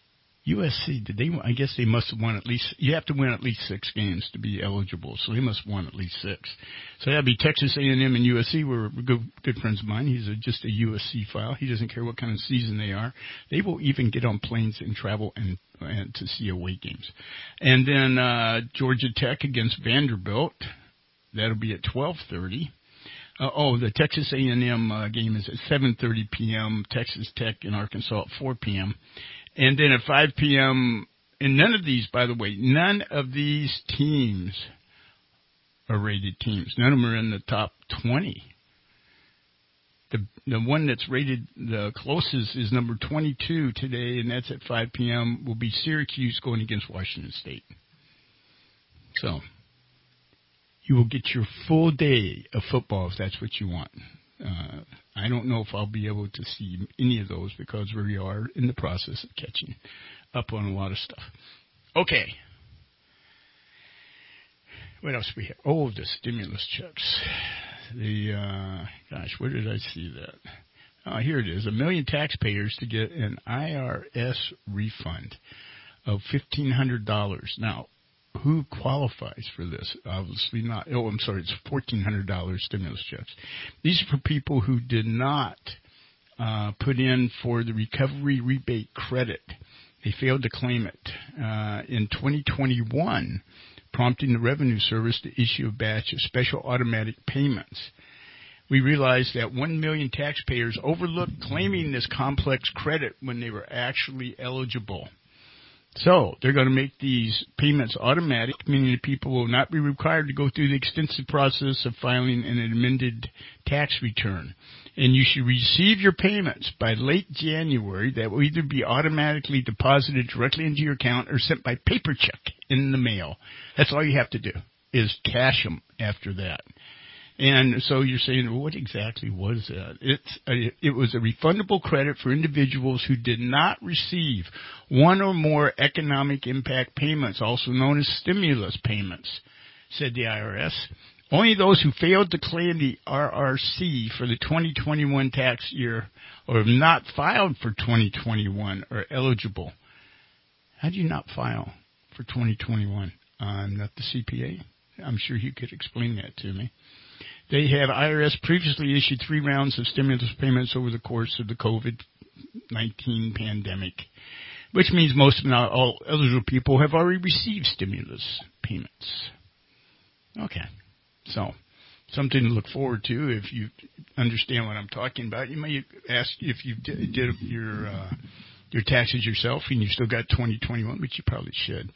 [SPEAKER 2] USC, did they? I guess they must have won at least. You have to win at least 6 games to be eligible, so they must have won at least 6. So that'd be Texas A&M and USC were good friends of mine. He's just a USC file. He doesn't care what kind of season they are. They will even get on planes and travel and to see away games. And then Georgia Tech against Vanderbilt. That'll be at 12:30. The Texas A&M game is at 7:30 p.m. Texas Tech and Arkansas at 4 p.m. And then at 5 p.m., and none of these, by the way, none of these teams are rated teams. None of them are in the top 20. The one that's rated the closest is number 22 today, and that's at 5 p.m. will be Syracuse going against Washington State. So you will get your full day of football if that's what you want. I don't know if I'll be able to see any of those because we are in the process of catching up on a lot of stuff. Okay. What else we have? Oh, the stimulus checks. Where did I see that? Oh, here it is. 1 million taxpayers to get an IRS refund of $1,500. Now, who qualifies for this? Obviously not. Oh, I'm sorry. It's $1,400 stimulus checks. These are for people who did not put in for the recovery rebate credit. They failed to claim it in 2021, prompting the Revenue Service to issue a batch of special automatic payments. We realized that 1 million taxpayers overlooked claiming this complex credit when they were actually eligible. So they're going to make these payments automatic, meaning that people will not be required to go through the extensive process of filing an amended tax return. And you should receive your payments by late January. That will either be automatically deposited directly into your account or sent by paper check in the mail. That's all you have to do is cash them after that. And so you're saying, well, what exactly was that? It was a refundable credit for individuals who did not receive one or more economic impact payments, also known as stimulus payments, said the IRS. Only those who failed to claim the RRC for the 2021 tax year or have not filed for 2021 are eligible. How do you not file for 2021? I'm not the CPA. I'm sure you could explain that to me. They have IRS previously issued 3 rounds of stimulus payments over the course of the COVID-19 pandemic, which means most, if not all, eligible people have already received stimulus payments. Okay, so something to look forward to if you understand what I'm talking about. You may ask if you did your taxes yourself and you still got 2021, which you probably should.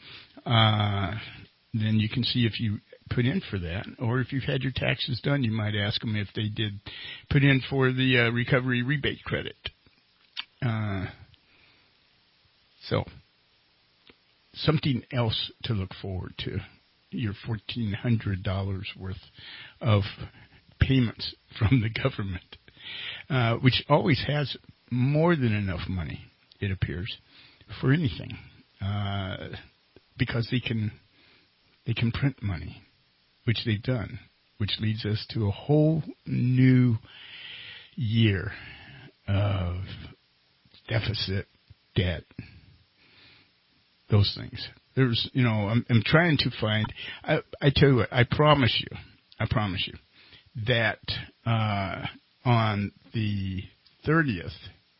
[SPEAKER 2] Then you can see if you put in for that, or if you've had your taxes done, you might ask them if they did put in for the recovery rebate credit. So, something else to look forward to, your $1,400 worth of payments from the government, which always has more than enough money, it appears, for anything, because they can print money, which they've done, which leads us to a whole new year of deficit, debt, those things. There's, I'm trying to find, I tell you what, I promise you that on the 30th,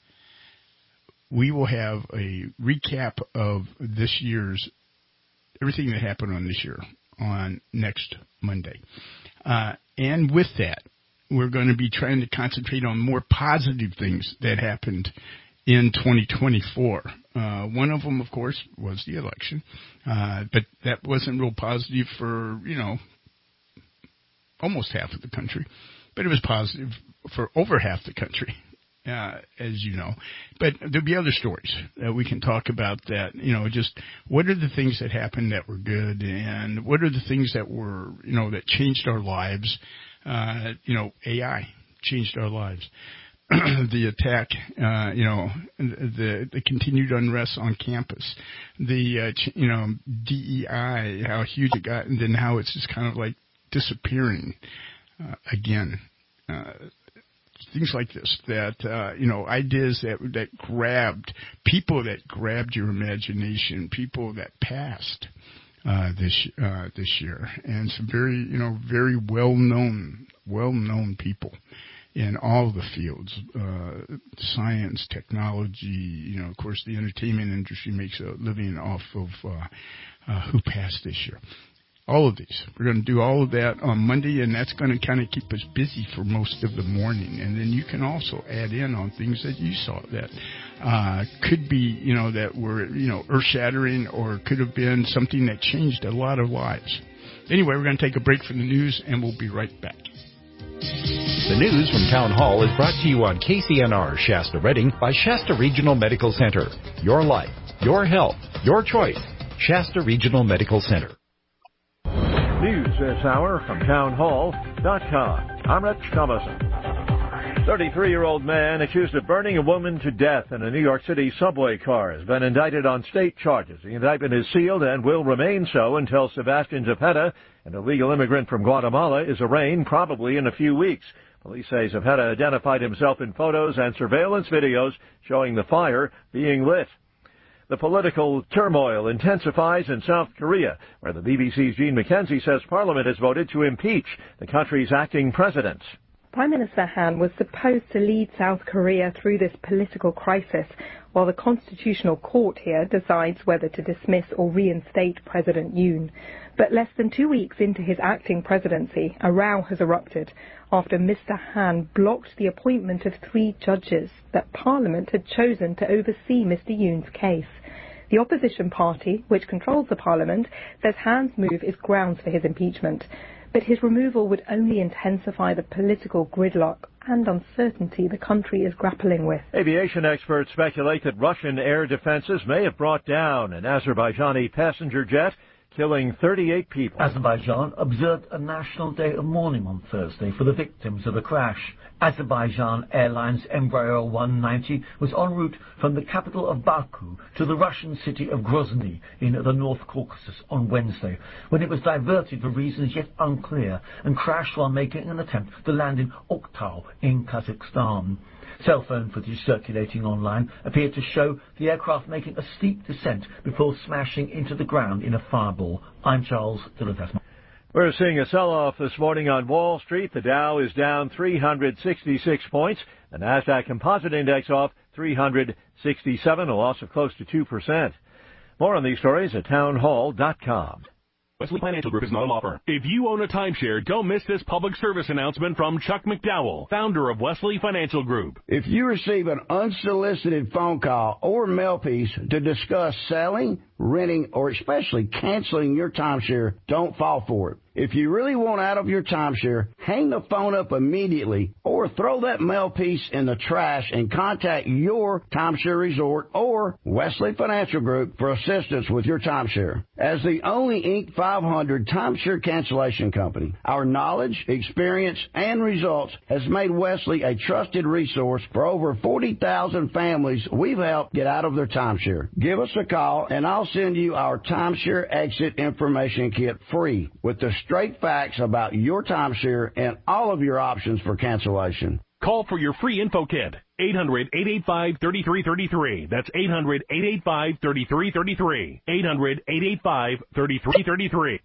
[SPEAKER 2] we will have a recap of this year's, everything that happened on this year on next Monday. And with that, we're going to be trying to concentrate on more positive things that happened in 2024. One of them, of course, was the election. But that wasn't real positive for, almost half of the country. But it was positive for over half the country. As you know, but there'll be other stories that we can talk about that, just what are the things that happened that were good and what are the things that were, that changed our lives. AI changed our lives. The attack, the continued unrest on campus, the, DEI, how huge it got, and then how it's just kind of like disappearing again. things like this, that, ideas that grabbed, people that grabbed your imagination, people that passed this year, and some very well-known people in all the fields, science, technology, of course, the entertainment industry makes a living off of who passed this year. All of these. We're going to do all of that on Monday, and that's going to kind of keep us busy for most of the morning. And then you can also add in on things that you saw that could be, that were, earth-shattering, or could have been something that changed a lot of lives. Anyway, we're going to take a break from the news, and we'll be right back.
[SPEAKER 7] The news from Town Hall is brought to you on KCNR Shasta Redding by Shasta Regional Medical Center. Your life, your health, your choice. Shasta Regional Medical Center.
[SPEAKER 8] News this hour from townhall.com. I'm Rich Thomason. 33-year-old man accused of burning a woman to death in a New York City subway car has been indicted on state charges. The indictment is sealed and will remain so until Sebastian Zepeda, an illegal immigrant from Guatemala, is arraigned, probably in a few weeks. Police say Zepeda identified himself in photos and surveillance videos showing the fire being lit. The political turmoil intensifies in South Korea, where the BBC's Jean McKenzie says Parliament has voted to impeach the country's acting president.
[SPEAKER 9] Prime Minister Han was supposed to lead South Korea through this political crisis, while the Constitutional Court here decides whether to dismiss or reinstate President Yoon. But less than 2 weeks into his acting presidency, a row has erupted after Mr. Han blocked the appointment of 3 judges that Parliament had chosen to oversee Mr. Yoon's case. The opposition party, which controls the Parliament, says Han's move is grounds for his impeachment. But his removal would only intensify the political gridlock and uncertainty the country is grappling with.
[SPEAKER 8] Aviation experts speculate that Russian air defenses may have brought down an Azerbaijani passenger jet, killing 38 people.
[SPEAKER 17] Azerbaijan observed a national day of mourning on Thursday for the victims of the crash. Azerbaijan Airlines Embraer 190 was en route from the capital of Baku to the Russian city of Grozny in the North Caucasus on Wednesday, when it was diverted for reasons yet unclear and crashed while making an attempt to land in Oktau in Kazakhstan. Cell phone footage circulating online appeared to show the aircraft making a steep descent before smashing into the ground in a fireball. I'm Charles Dillon.
[SPEAKER 8] We're seeing a sell-off this morning on Wall Street. The Dow is down 366 points. The Nasdaq Composite Index off 367, a loss of close to 2%. More on these stories at townhall.com.
[SPEAKER 25] Wesley Financial Group is not a law firm. If you own a timeshare, don't miss this public service announcement from Chuck McDowell, founder of Wesley Financial Group.
[SPEAKER 26] If you receive an unsolicited phone call or mail piece to discuss selling, renting, or especially canceling your timeshare, don't fall for it. If you really want out of your timeshare, hang the phone up immediately or throw that mail piece in the trash and contact your timeshare resort or Wesley Financial Group for assistance with your timeshare. As the only Inc. 500 timeshare cancellation company, our knowledge, experience, and results has made Wesley a trusted resource for over 40,000 families we've helped get out of their timeshare. Give us a call and I'll send you our timeshare exit information kit free with the straight facts about your timeshare and all of your options for cancellation.
[SPEAKER 25] Call for your free info kit. 800-885-3333. That's 800-885-3333. 800-885-3333.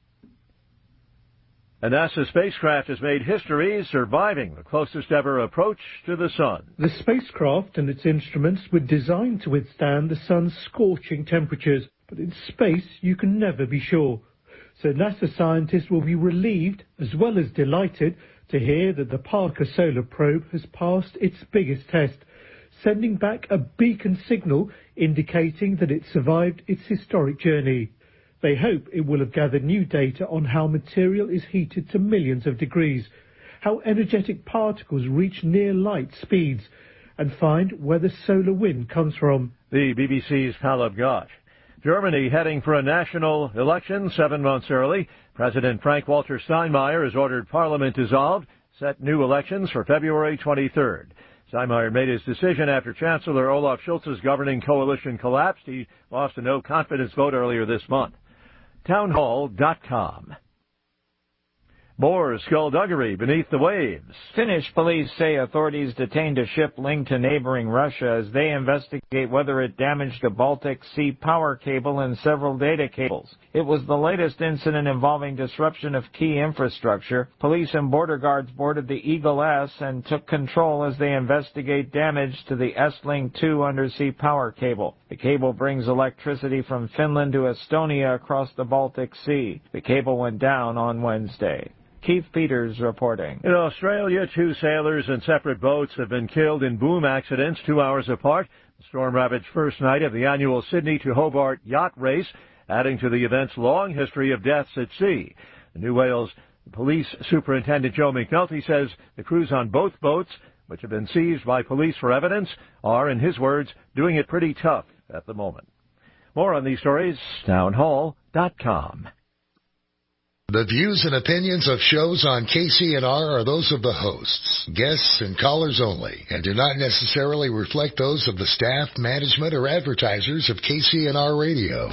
[SPEAKER 8] A NASA spacecraft has made history surviving the closest ever approach to the sun.
[SPEAKER 27] The spacecraft and its instruments were designed to withstand the sun's scorching temperatures, but in space you can never be sure. So NASA scientists will be relieved as well as delighted to hear that the Parker Solar Probe has passed its biggest test, sending back a beacon signal indicating that it survived its historic journey. They hope it will have gathered new data on how material is heated to millions of degrees, how energetic particles reach near light speeds, and find where the solar wind comes from.
[SPEAKER 8] The BBC's Talib Ghosh. Germany heading for a national election 7 months early. President Frank-Walter Steinmeier has ordered Parliament dissolved, set new elections for February 23rd. Steinmeier made his decision after Chancellor Olaf Scholz's governing coalition collapsed. He lost a no-confidence vote earlier this month. Townhall.com. More skullduggery beneath the waves.
[SPEAKER 11] Finnish police say authorities detained a ship linked to neighboring Russia as they investigate whether it damaged a Baltic Sea power cable and several data cables. It was the latest incident involving disruption of key infrastructure. Police and border guards boarded the Eagle S and took control as they investigate damage to the S-Link 2 undersea power cable. The cable brings electricity from Finland to Estonia across the Baltic Sea. The cable went down on Wednesday. Keith Peters reporting.
[SPEAKER 8] In Australia, 2 sailors in separate boats have been killed in boom accidents 2 hours apart. The Storm Rapids' first night of the annual Sydney to Hobart yacht race, adding to the event's long history of deaths at sea. The New Wales Police Superintendent Joe McNulty says the crews on both boats, which have been seized by police for evidence, are, in his words, doing it pretty tough at the moment. More on these stories, townhall.com.
[SPEAKER 12] The views and opinions of shows on KCNR are those of the hosts, guests, and callers only, and do not necessarily reflect those of the staff, management, or advertisers of KCNR Radio.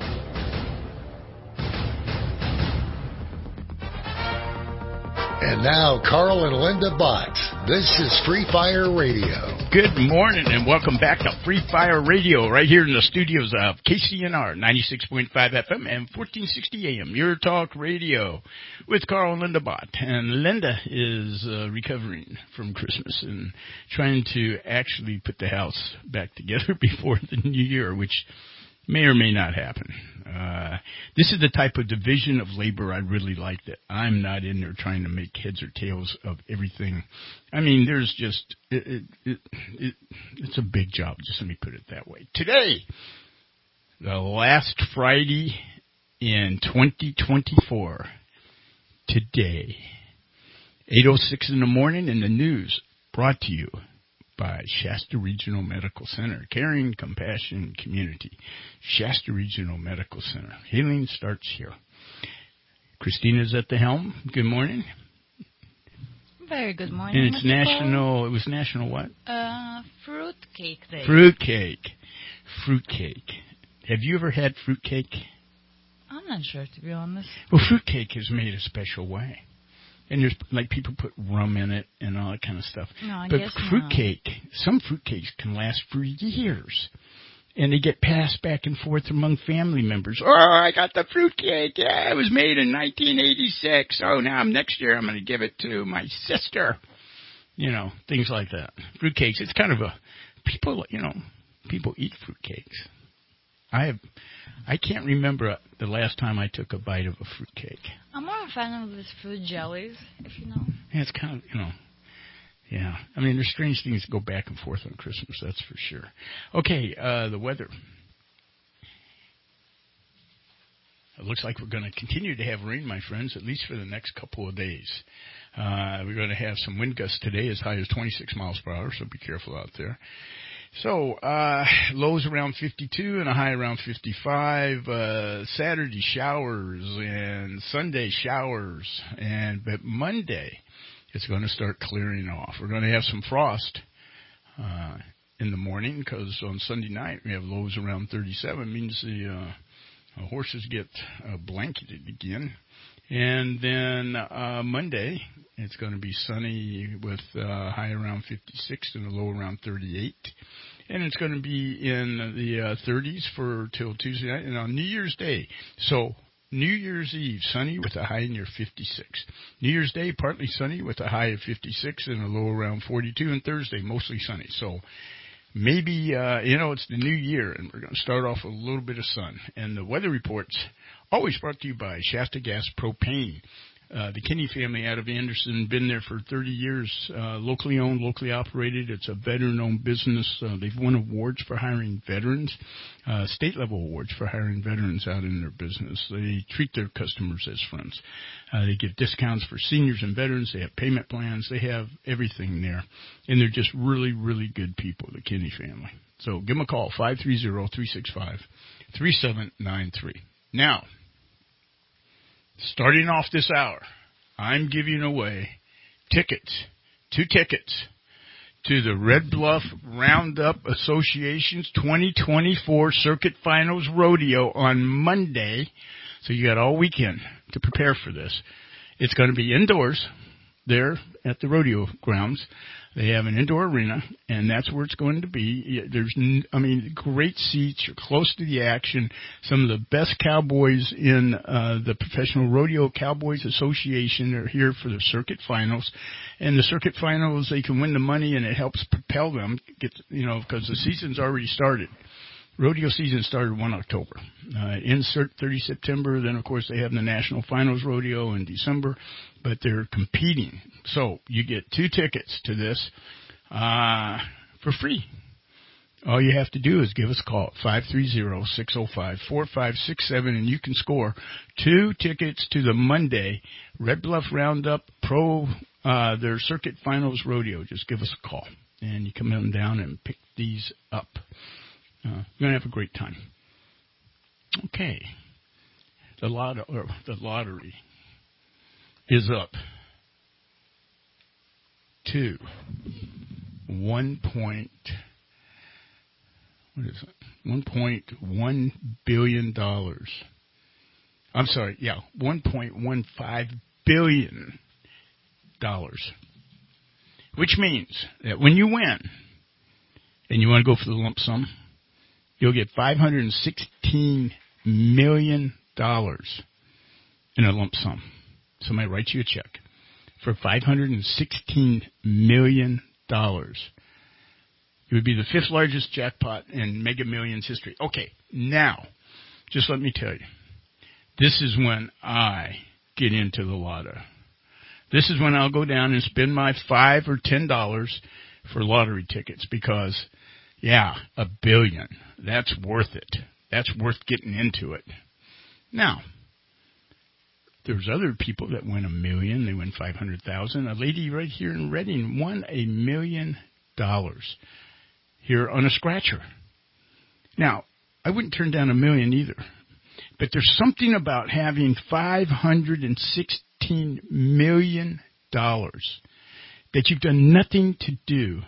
[SPEAKER 12] And now, Carl and Linda Bott. This is Free Fire Radio.
[SPEAKER 2] Good morning and welcome back to Free Fire Radio right here in the studios of KCNR 96.5 FM and 1460 AM, Your Talk Radio with Carl and Linda Bott. And Linda is recovering from Christmas and trying to actually put the house back together before the new year, which may or may not happen. This is the type of division of labor I really like, that I'm not in there trying to make heads or tails of everything. I mean, there's just, it's a big job, just let me put it that way. Today, the last Friday in 2024, today, 8:06 in the morning, in the news, brought to you by Shasta Regional Medical Center. Caring, compassion, community. Shasta Regional Medical Center. Healing starts here. Christina's at the helm. Good morning.
[SPEAKER 1] Very good morning.
[SPEAKER 2] And it's National, it was National what?
[SPEAKER 1] Fruitcake Day.
[SPEAKER 2] Fruitcake. Have you ever had fruitcake?
[SPEAKER 1] I'm not sure, to be honest.
[SPEAKER 2] Well, fruitcake is made a special way. And there's, like, people put rum in it and all that kind of stuff.
[SPEAKER 1] No, I
[SPEAKER 2] but
[SPEAKER 1] guess
[SPEAKER 2] fruitcake, some fruitcakes can last for years. And they get passed back and forth among family members. Oh, I got the fruitcake. Yeah, it was made in 1986. Oh, now next year I'm going to give it to my sister. You know, things like that. Fruitcakes, it's kind of a, people eat fruitcakes. I can't remember the last time I took a bite of a fruitcake.
[SPEAKER 1] I'm more a fan of these fruit jellies, if you know.
[SPEAKER 2] Yeah, it's kind of, yeah. I mean, there's strange things that go back and forth on Christmas, that's for sure. Okay, the weather. It looks like we're going to continue to have rain, my friends, at least for the next couple of days. We're going to have some wind gusts today as high as 26 miles per hour, so be careful out there. So, lows around 52 and a high around 55. Saturday showers and Sunday showers. But Monday, it's going to start clearing off. We're going to have some frost in the morning because on Sunday night we have lows around 37. It means the horses get blanketed again. And then Monday, it's going to be sunny with high around 56 and a low around 38. And it's going to be in the 30s till Tuesday night. And on New Year's Day, so New Year's Eve, sunny with a high near 56. New Year's Day, partly sunny with a high of 56 and a low around 42. And Thursday, mostly sunny. So maybe, it's the new year, and we're going to start off with a little bit of sun. And the weather reports, always brought to you by Shasta Gas Propane. The Kinney family out of Anderson, been there for 30 years, locally owned, locally operated. It's a veteran-owned business. They've won awards for hiring veterans, state-level awards for hiring veterans out in their business. They treat their customers as friends. They give discounts for seniors and veterans. They have payment plans. They have everything there. And they're just really, really good people, the Kinney family. So give them a call, 530-365-3793. Now, starting off this hour, I'm giving away two tickets to the Red Bluff Roundup Association's 2024 Circuit Finals Rodeo on Monday. So you got all weekend to prepare for this. It's going to be indoors there at the rodeo grounds. They have an indoor arena, and that's where it's going to be. There's, great seats. You're close to the action. Some of the best cowboys in the Professional Rodeo Cowboys Association are here for the circuit finals. And the circuit finals, they can win the money, and it helps propel them, because the season's already started. Rodeo season started 1 October. Insert 30 September. Then, of course, they have the National Finals Rodeo in December. But they're competing. So you get 2 tickets to this for free. All you have to do is give us a call at 530-605-4567, and you can score 2 tickets to the Monday Red Bluff Roundup Pro, their Circuit Finals Rodeo. Just give us a call, and you come in down and pick these up. You're going to have a great time. Okay. The lottery is up to $1.1 billion. I'm sorry, $1.15 billion. Which means that when you win and you want to go for the lump sum, you'll get $516 million in a lump sum. Somebody writes you a check for $516 million. It would be the 5th largest jackpot in Mega Millions history. Okay, now, just let me tell you, this is when I get into the lotto. This is when I'll go down and spend my $5 or $10 for lottery tickets because, $1 billion, that's worth it. That's worth getting into it. Now, there's other people that win $1 million. They win $500,000. A lady right here in Redding won $1 million here on a scratcher. Now, I wouldn't turn down $1 million either, but there's something about having $516 million that you've done nothing to do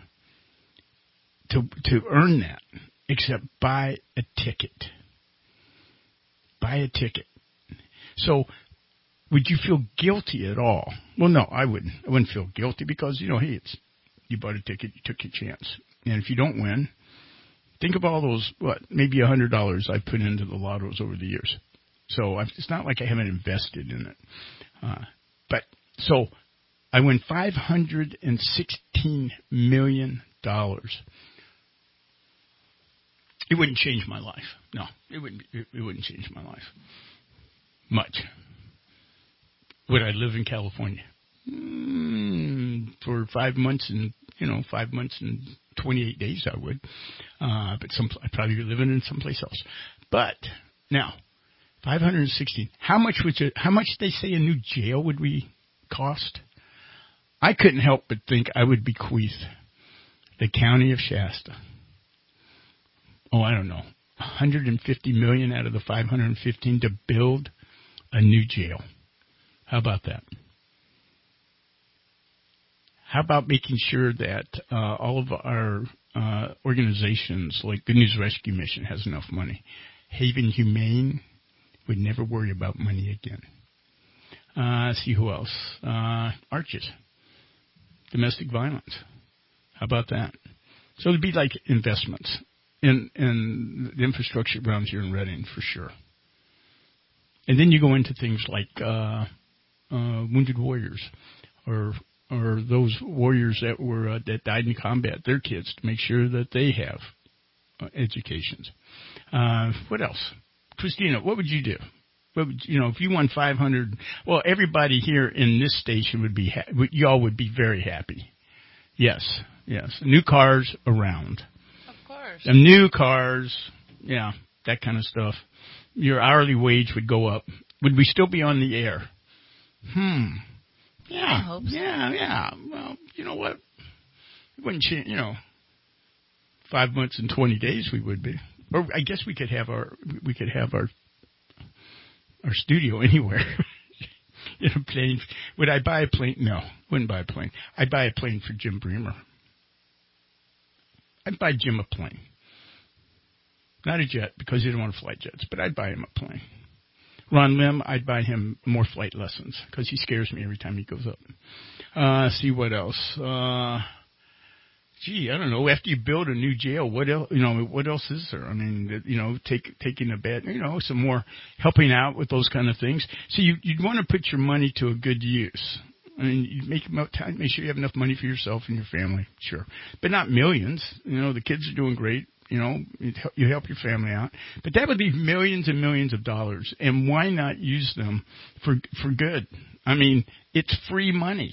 [SPEAKER 2] to earn that except buy a ticket. Buy a ticket. So, would you feel guilty at all? Well, no, I wouldn't. I wouldn't feel guilty because, hey, you bought a ticket, you took your chance. And if you don't win, think of all those, maybe $100 I put into the lottos over the years. So it's not like I haven't invested in it. So I win $516 million. It wouldn't change my life. No, it wouldn't change my life much. Would I live in California? For 5 months and 28 days I would. But I'd probably be living in someplace else. But now, 516. How much did they say a new jail would cost? I couldn't help but think I would bequeath the county of Shasta. I don't know, $150 million out of the 515 to build a new jail. How about that? How about making sure that all of our organizations like Good News Rescue Mission has enough money? Haven Humane would never worry about money again. Let's see who else. Arches. Domestic violence. How about that? So it'd be like investments in the infrastructure around here in Redding for sure. And then you go into things like wounded warriors or those warriors that died in combat, their kids, to make sure that they have educations. What else? Christina, what would you do? If you won 500, well, everybody here in this station would be, y'all would be very happy. Yes. New cars around.
[SPEAKER 1] Of course.
[SPEAKER 2] And new cars, that kind of stuff. Your hourly wage would go up. Would we still be on the air? Yeah.
[SPEAKER 1] I hope so.
[SPEAKER 2] Yeah. Well, you know what? It wouldn't change, 5 months and 20 days we would be. Or I guess we could have our studio anywhere. In a plane. Would I buy a plane? No, wouldn't buy a plane. I'd buy a plane for Jim Bremer. I'd buy Jim a plane. Not a jet, because he didn't want to fly jets, but I'd buy him a plane. Ron Lim, I'd buy him more flight lessons because he scares me every time he goes up. See what else. I don't know. After you build a new jail, what else? What else is there? I mean, taking a bed. Some more helping out with those kind of things. So you'd want to put your money to a good use. I mean, you make sure you have enough money for yourself and your family, sure, but not millions. The kids are doing great. You help your family out, but that would leave millions and millions of dollars. And why not use them for good? I mean, it's free money.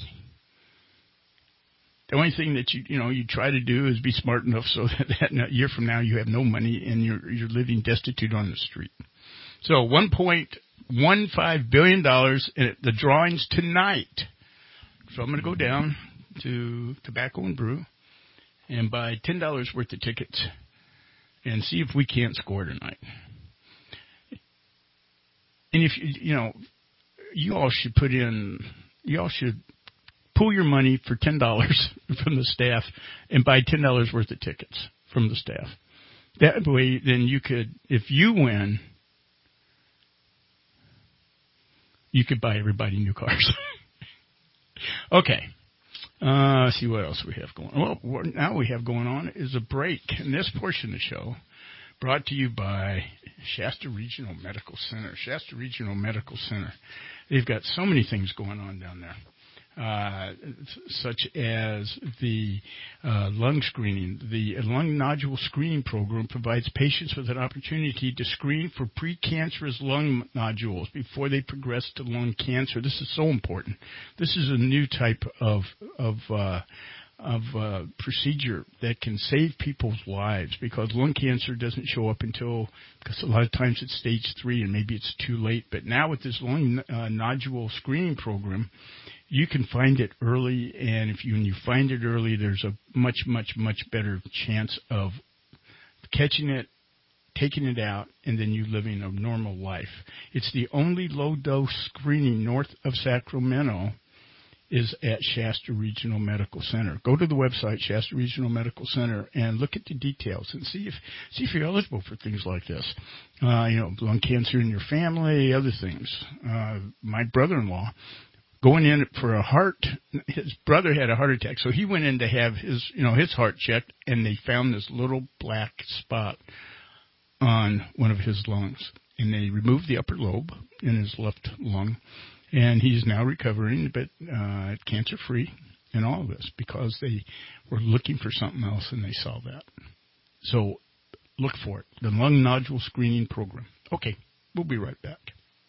[SPEAKER 2] The only thing that you try to do is be smart enough so that a year from now you have no money and you're living destitute on the street. So $1.15 billion, and the drawing's tonight. So I'm going to go down to Tobacco and Brew and buy $10 worth of tickets and see if we can't score tonight. And if you all should pool your money for $10 from the staff and buy $10 worth of tickets from the staff. That way, then you could, if you win, you could buy everybody new cars. Okay. See what else we have going on. Well, what now we have going on is a break. In this portion of the show, brought to you by Shasta Regional Medical Center. Shasta Regional Medical Center. They've got so many things going on down there. Such as the lung screening. The lung nodule screening program provides patients with an opportunity to screen for precancerous lung nodules before they progress to lung cancer. This is so important. This is a new type of procedure that can save people's lives, because lung cancer doesn't show up because a lot of times it's stage 3 and maybe it's too late. But now with this lung nodule screening program, you can find it early, and when you find it early, there's a much, much, much better chance of catching it, taking it out, and then you living a normal life. It's the only low-dose screening north of Sacramento is at Shasta Regional Medical Center. Go to the website, Shasta Regional Medical Center, and look at the details and see if you're eligible for things like this. Lung cancer in your family, other things. My brother-in-law, going in for a heart, his brother had a heart attack, so he went in to have his heart checked, and they found this little black spot on one of his lungs. And they removed the upper lobe in his left lung, and he's now recovering, but cancer-free and all of this, because they were looking for something else and they saw that. So look for it, the lung nodule screening program. Okay, we'll be right back.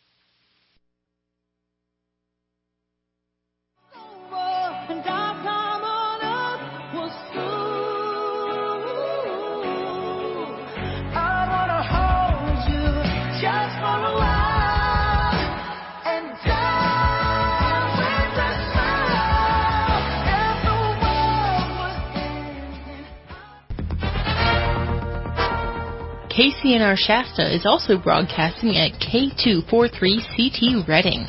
[SPEAKER 13] KCNR Shasta is also broadcasting at K243CT Reading.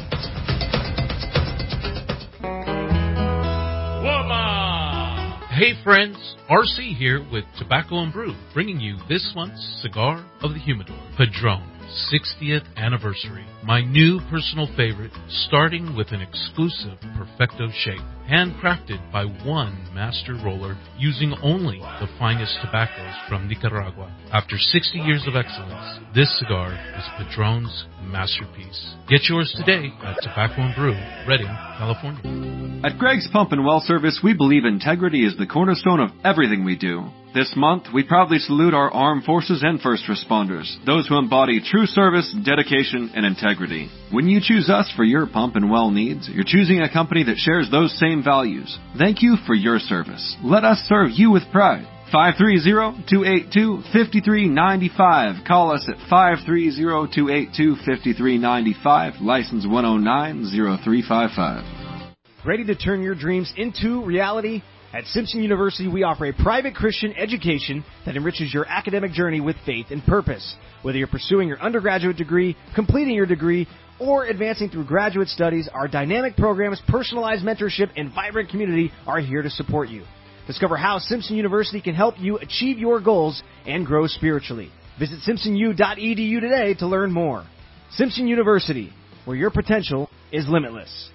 [SPEAKER 14] Hey friends, RC here with Tobacco and Brew, bringing you this month's Cigar of the Humidor, Padron 60th Anniversary. My new personal favorite, starting with an exclusive Perfecto shape, handcrafted by one master roller using only the finest tobaccos from Nicaragua. After 60 years of excellence, this cigar is Padron's masterpiece. Get yours today at Tobacco and Brew, Redding, California.
[SPEAKER 18] At Greg's Pump and Well Service, we believe integrity is the cornerstone of everything we do. This month, we proudly salute our armed forces and first responders, those who embody true service, dedication, and integrity. When you choose us for your pump and well needs, you're choosing a company that shares those same values. Thank you for your service. Let us serve you with pride. 530-282-5395. Call us at 530-282-5395. License 109-0355.
[SPEAKER 19] Ready to turn your dreams into reality? At Simpson University, we offer a private Christian education that enriches your academic journey with faith and purpose. Whether you're pursuing your undergraduate degree, completing your degree, or advancing through graduate studies, our dynamic programs, personalized mentorship, and vibrant community are here to support you. Discover how Simpson University can help you achieve your goals and grow spiritually. Visit simpsonu.edu today to learn more. Simpson University, where your potential is limitless.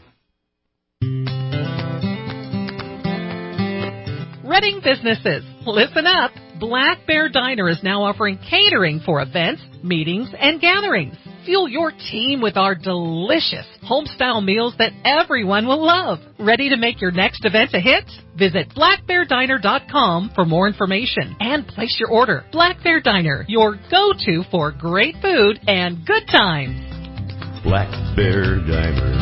[SPEAKER 10] Reading businesses, listen up. Black Bear Diner is now offering catering for events, meetings, and gatherings. Fuel your team with our delicious home-style meals that everyone will love. Ready to make your next event a hit? Visit blackbeardiner.com for more information and place your order. Black Bear Diner, your go-to for great food and good times.
[SPEAKER 15] Black Bear Diner.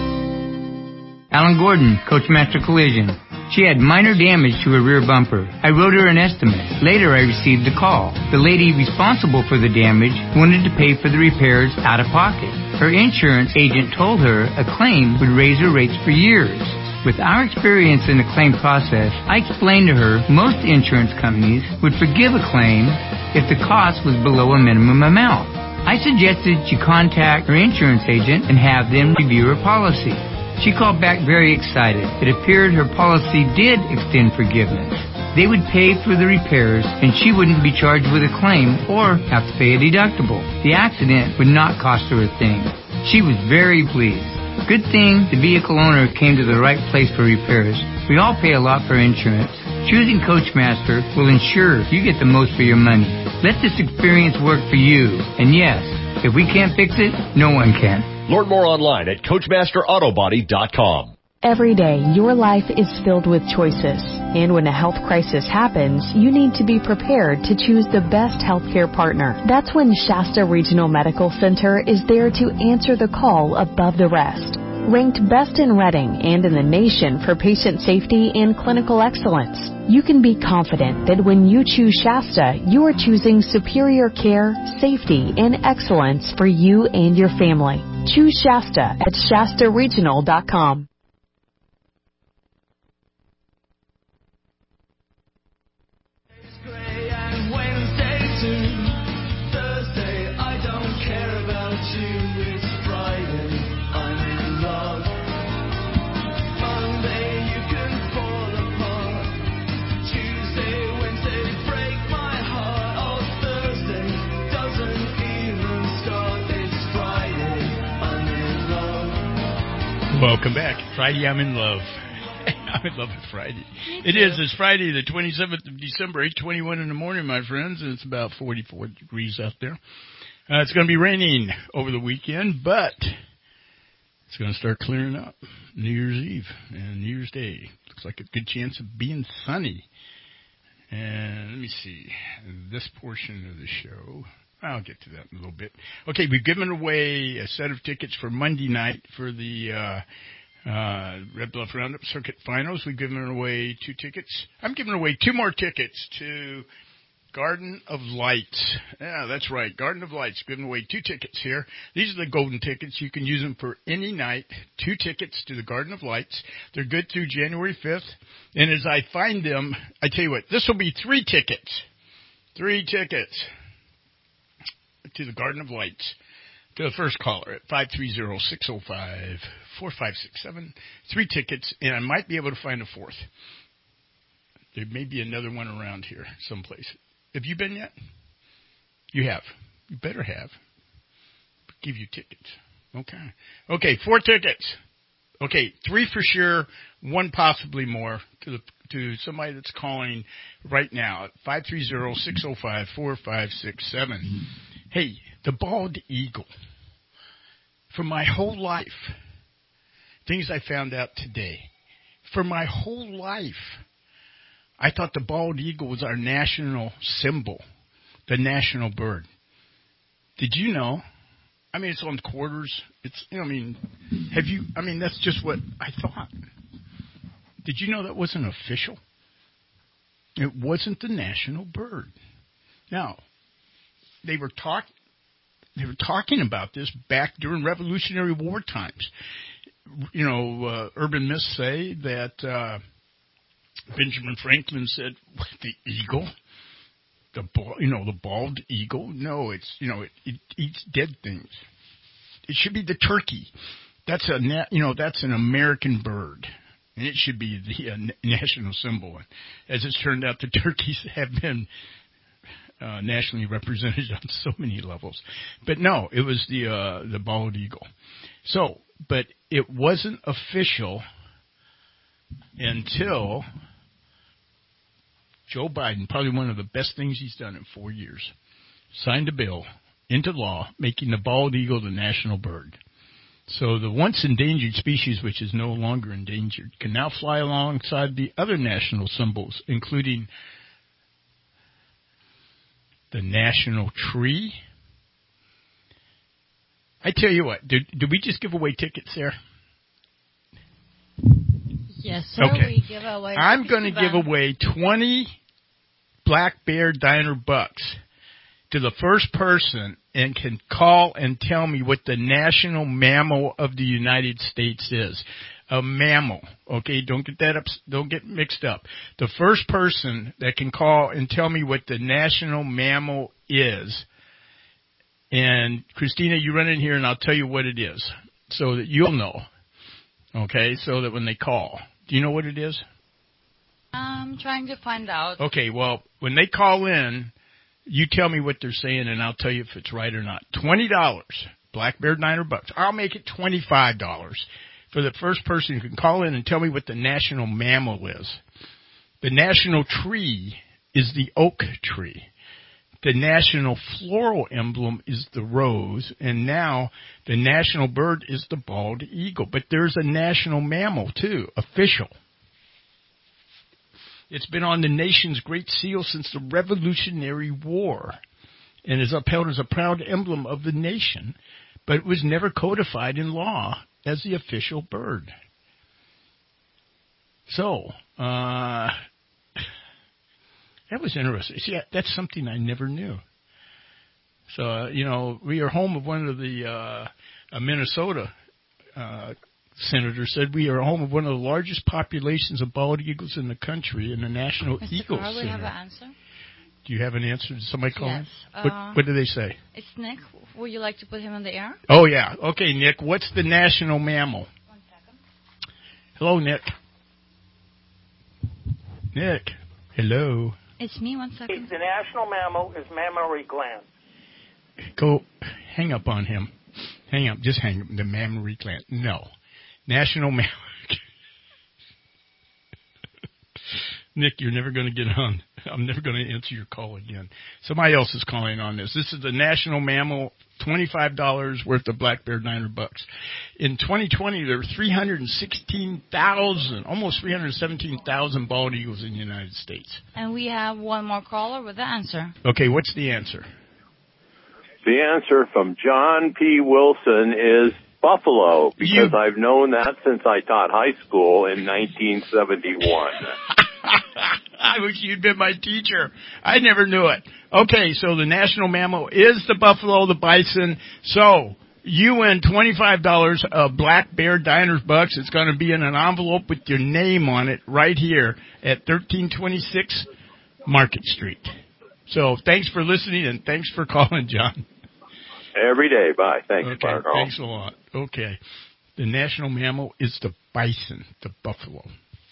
[SPEAKER 16] Alan Gordon, Coachmaster Collision. She had minor damage to her rear bumper. I wrote her an estimate. Later, I received a call. The lady responsible for the damage wanted to pay for the repairs out of pocket. Her insurance agent told her a claim would raise her rates for years. With our experience in the claim process, I explained to her most insurance companies would forgive a claim if the cost was below a minimum amount. I suggested she contact her insurance agent and have them review her policy. She called back very excited. It appeared her policy did extend forgiveness. They would pay for the repairs, and she wouldn't be charged with a claim or have to pay a deductible. The accident would not cost her a thing. She was very pleased. Good thing the vehicle owner came to the right place for repairs. We all pay a lot for insurance. Choosing Coachmaster will ensure you get the most for your money. Let this experience work for you. And yes, if we can't fix it, no one can.
[SPEAKER 15] Learn more online at CoachmasterAutobody.com.
[SPEAKER 20] Every day, your life is filled with choices. And when a health crisis happens, you need to be prepared to choose the best healthcare partner. That's when Shasta Regional Medical Center is there to answer the call above the rest. Ranked best in Reading and in the nation for patient safety and clinical excellence, you can be confident that when you choose Shasta, you are choosing superior care, safety, and excellence for you and your family. Choose Shasta at ShastaRegional.com.
[SPEAKER 2] Welcome back. Friday, I'm in love. I'm in love with Friday. It is. It's Friday, the 27th of December, 8:21 in the morning, my friends, and it's about 44 degrees out there. It's going to be raining over the weekend, but it's going to start clearing up New Year's Eve and New Year's Day. Looks like a good chance of being sunny. And let me see. This portion of the show, I'll get to that in a little bit. Okay, we've given away a set of tickets for Monday night for the Red Bluff Roundup Circuit Finals. We've given away 2 tickets. I'm giving away 2 more tickets to Garden of Lights. Yeah, that's right, Garden of Lights. Giving away 2 tickets here. These are the golden tickets. You can use them for any night. 2 tickets to the Garden of Lights. They're good through January 5th. And as I find them, I tell you what, this will be 3 tickets. 3 tickets to the Garden of Lights. To the first caller at 530-605-4567. 3 tickets, and I might be able to find a 4th. There may be another one around here someplace. Have you been yet? You have. You better have. Give you tickets. Okay. Okay, 4 tickets. Okay, 3 for sure, 1 possibly more to somebody that's calling right now at 530-605-4567. Hey, the bald eagle. For my whole life, things I found out today. For my whole life, I thought the bald eagle was our national symbol, the national bird. Did you know? I mean, it's on quarters. It's, that's just what I thought. Did you know that wasn't official? It wasn't the national bird. Now, they were talking about this back during Revolutionary War times. Urban myths say that Benjamin Franklin said, "What, the eagle? The bald eagle? No, it eats dead things. It should be the turkey. That's that's an American bird, and it should be the national symbol." As it's turned out, the turkeys have been nationally represented on so many levels. But no, it was the bald eagle. So, but it wasn't official until Joe Biden, probably one of the best things he's done in 4 years, signed a bill into law making the bald eagle the national bird. So the once endangered species, which is no longer endangered, can now fly alongside the other national symbols, including the national tree. I tell you what, did we just give away tickets there?
[SPEAKER 1] Yes, sir.
[SPEAKER 2] Okay.
[SPEAKER 1] We give away
[SPEAKER 2] I'm going to give away 20 Black Bear Diner bucks to the first person and can call and tell me what the national mammal of the United States is. A mammal. Okay, don't get mixed up. The first person that can call and tell me what the national mammal is. And Christina, you run in here and I'll tell you what it is so that you'll know. Okay, so that when they call. Do you know what it is?
[SPEAKER 1] I'm trying to find out.
[SPEAKER 2] Okay, well, when they call in, you tell me what they're saying, and I'll tell you if it's right or not. $20, Black Bear Diner bucks. I'll make it $25 for the first person who can call in and tell me what the national mammal is. The national tree is the oak tree. The national floral emblem is the rose, and now the national bird is the bald eagle. But there's a national mammal, too, official. It's been on the nation's Great Seal since the Revolutionary War and is upheld as a proud emblem of the nation, but it was never codified in law as the official bird. So, that was interesting. See, that's something I never knew. So, we are home of one of the Minnesota senators said we are home of one of the largest populations of bald eagles in the country in the National Eagle Center.
[SPEAKER 1] We have an answer?
[SPEAKER 2] Do you have an answer? Did somebody call in?
[SPEAKER 1] Yes.
[SPEAKER 2] What do they say?
[SPEAKER 1] It's Nick. Would you like to put him on the air?
[SPEAKER 2] Oh, yeah. Okay, Nick. What's the national mammal?
[SPEAKER 1] 1 second.
[SPEAKER 2] Hello, Nick. Nick. Hello.
[SPEAKER 1] It's me. 1 second.
[SPEAKER 3] The national mammal is mammary gland.
[SPEAKER 2] Go hang up on him. Hang up. Just hang up. The mammary gland. No. National mammal. Nick, you're never going to get on. I'm never going to answer your call again. Somebody else is calling on this. This is the national mammal, $25 worth of Black Bear Diner bucks. In 2020, there were 316,000, almost 317,000 bald eagles in the United States.
[SPEAKER 1] And we have one more caller with the answer.
[SPEAKER 2] Okay, what's the answer?
[SPEAKER 4] The answer from John P. Wilson is buffalo, because I've known that since I taught high school in 1971.
[SPEAKER 2] I wish you'd been my teacher. I never knew it. Okay, so the national mammal is the buffalo, the bison. So you win $25 of Black Bear Diners bucks. It's going to be in an envelope with your name on it right here at 1326 Market Street. So thanks for listening and thanks for calling, John.
[SPEAKER 4] Every day. Bye. Thanks,
[SPEAKER 2] okay,
[SPEAKER 4] Carl.
[SPEAKER 2] Thanks a lot. Okay. The national mammal is the bison, the buffalo.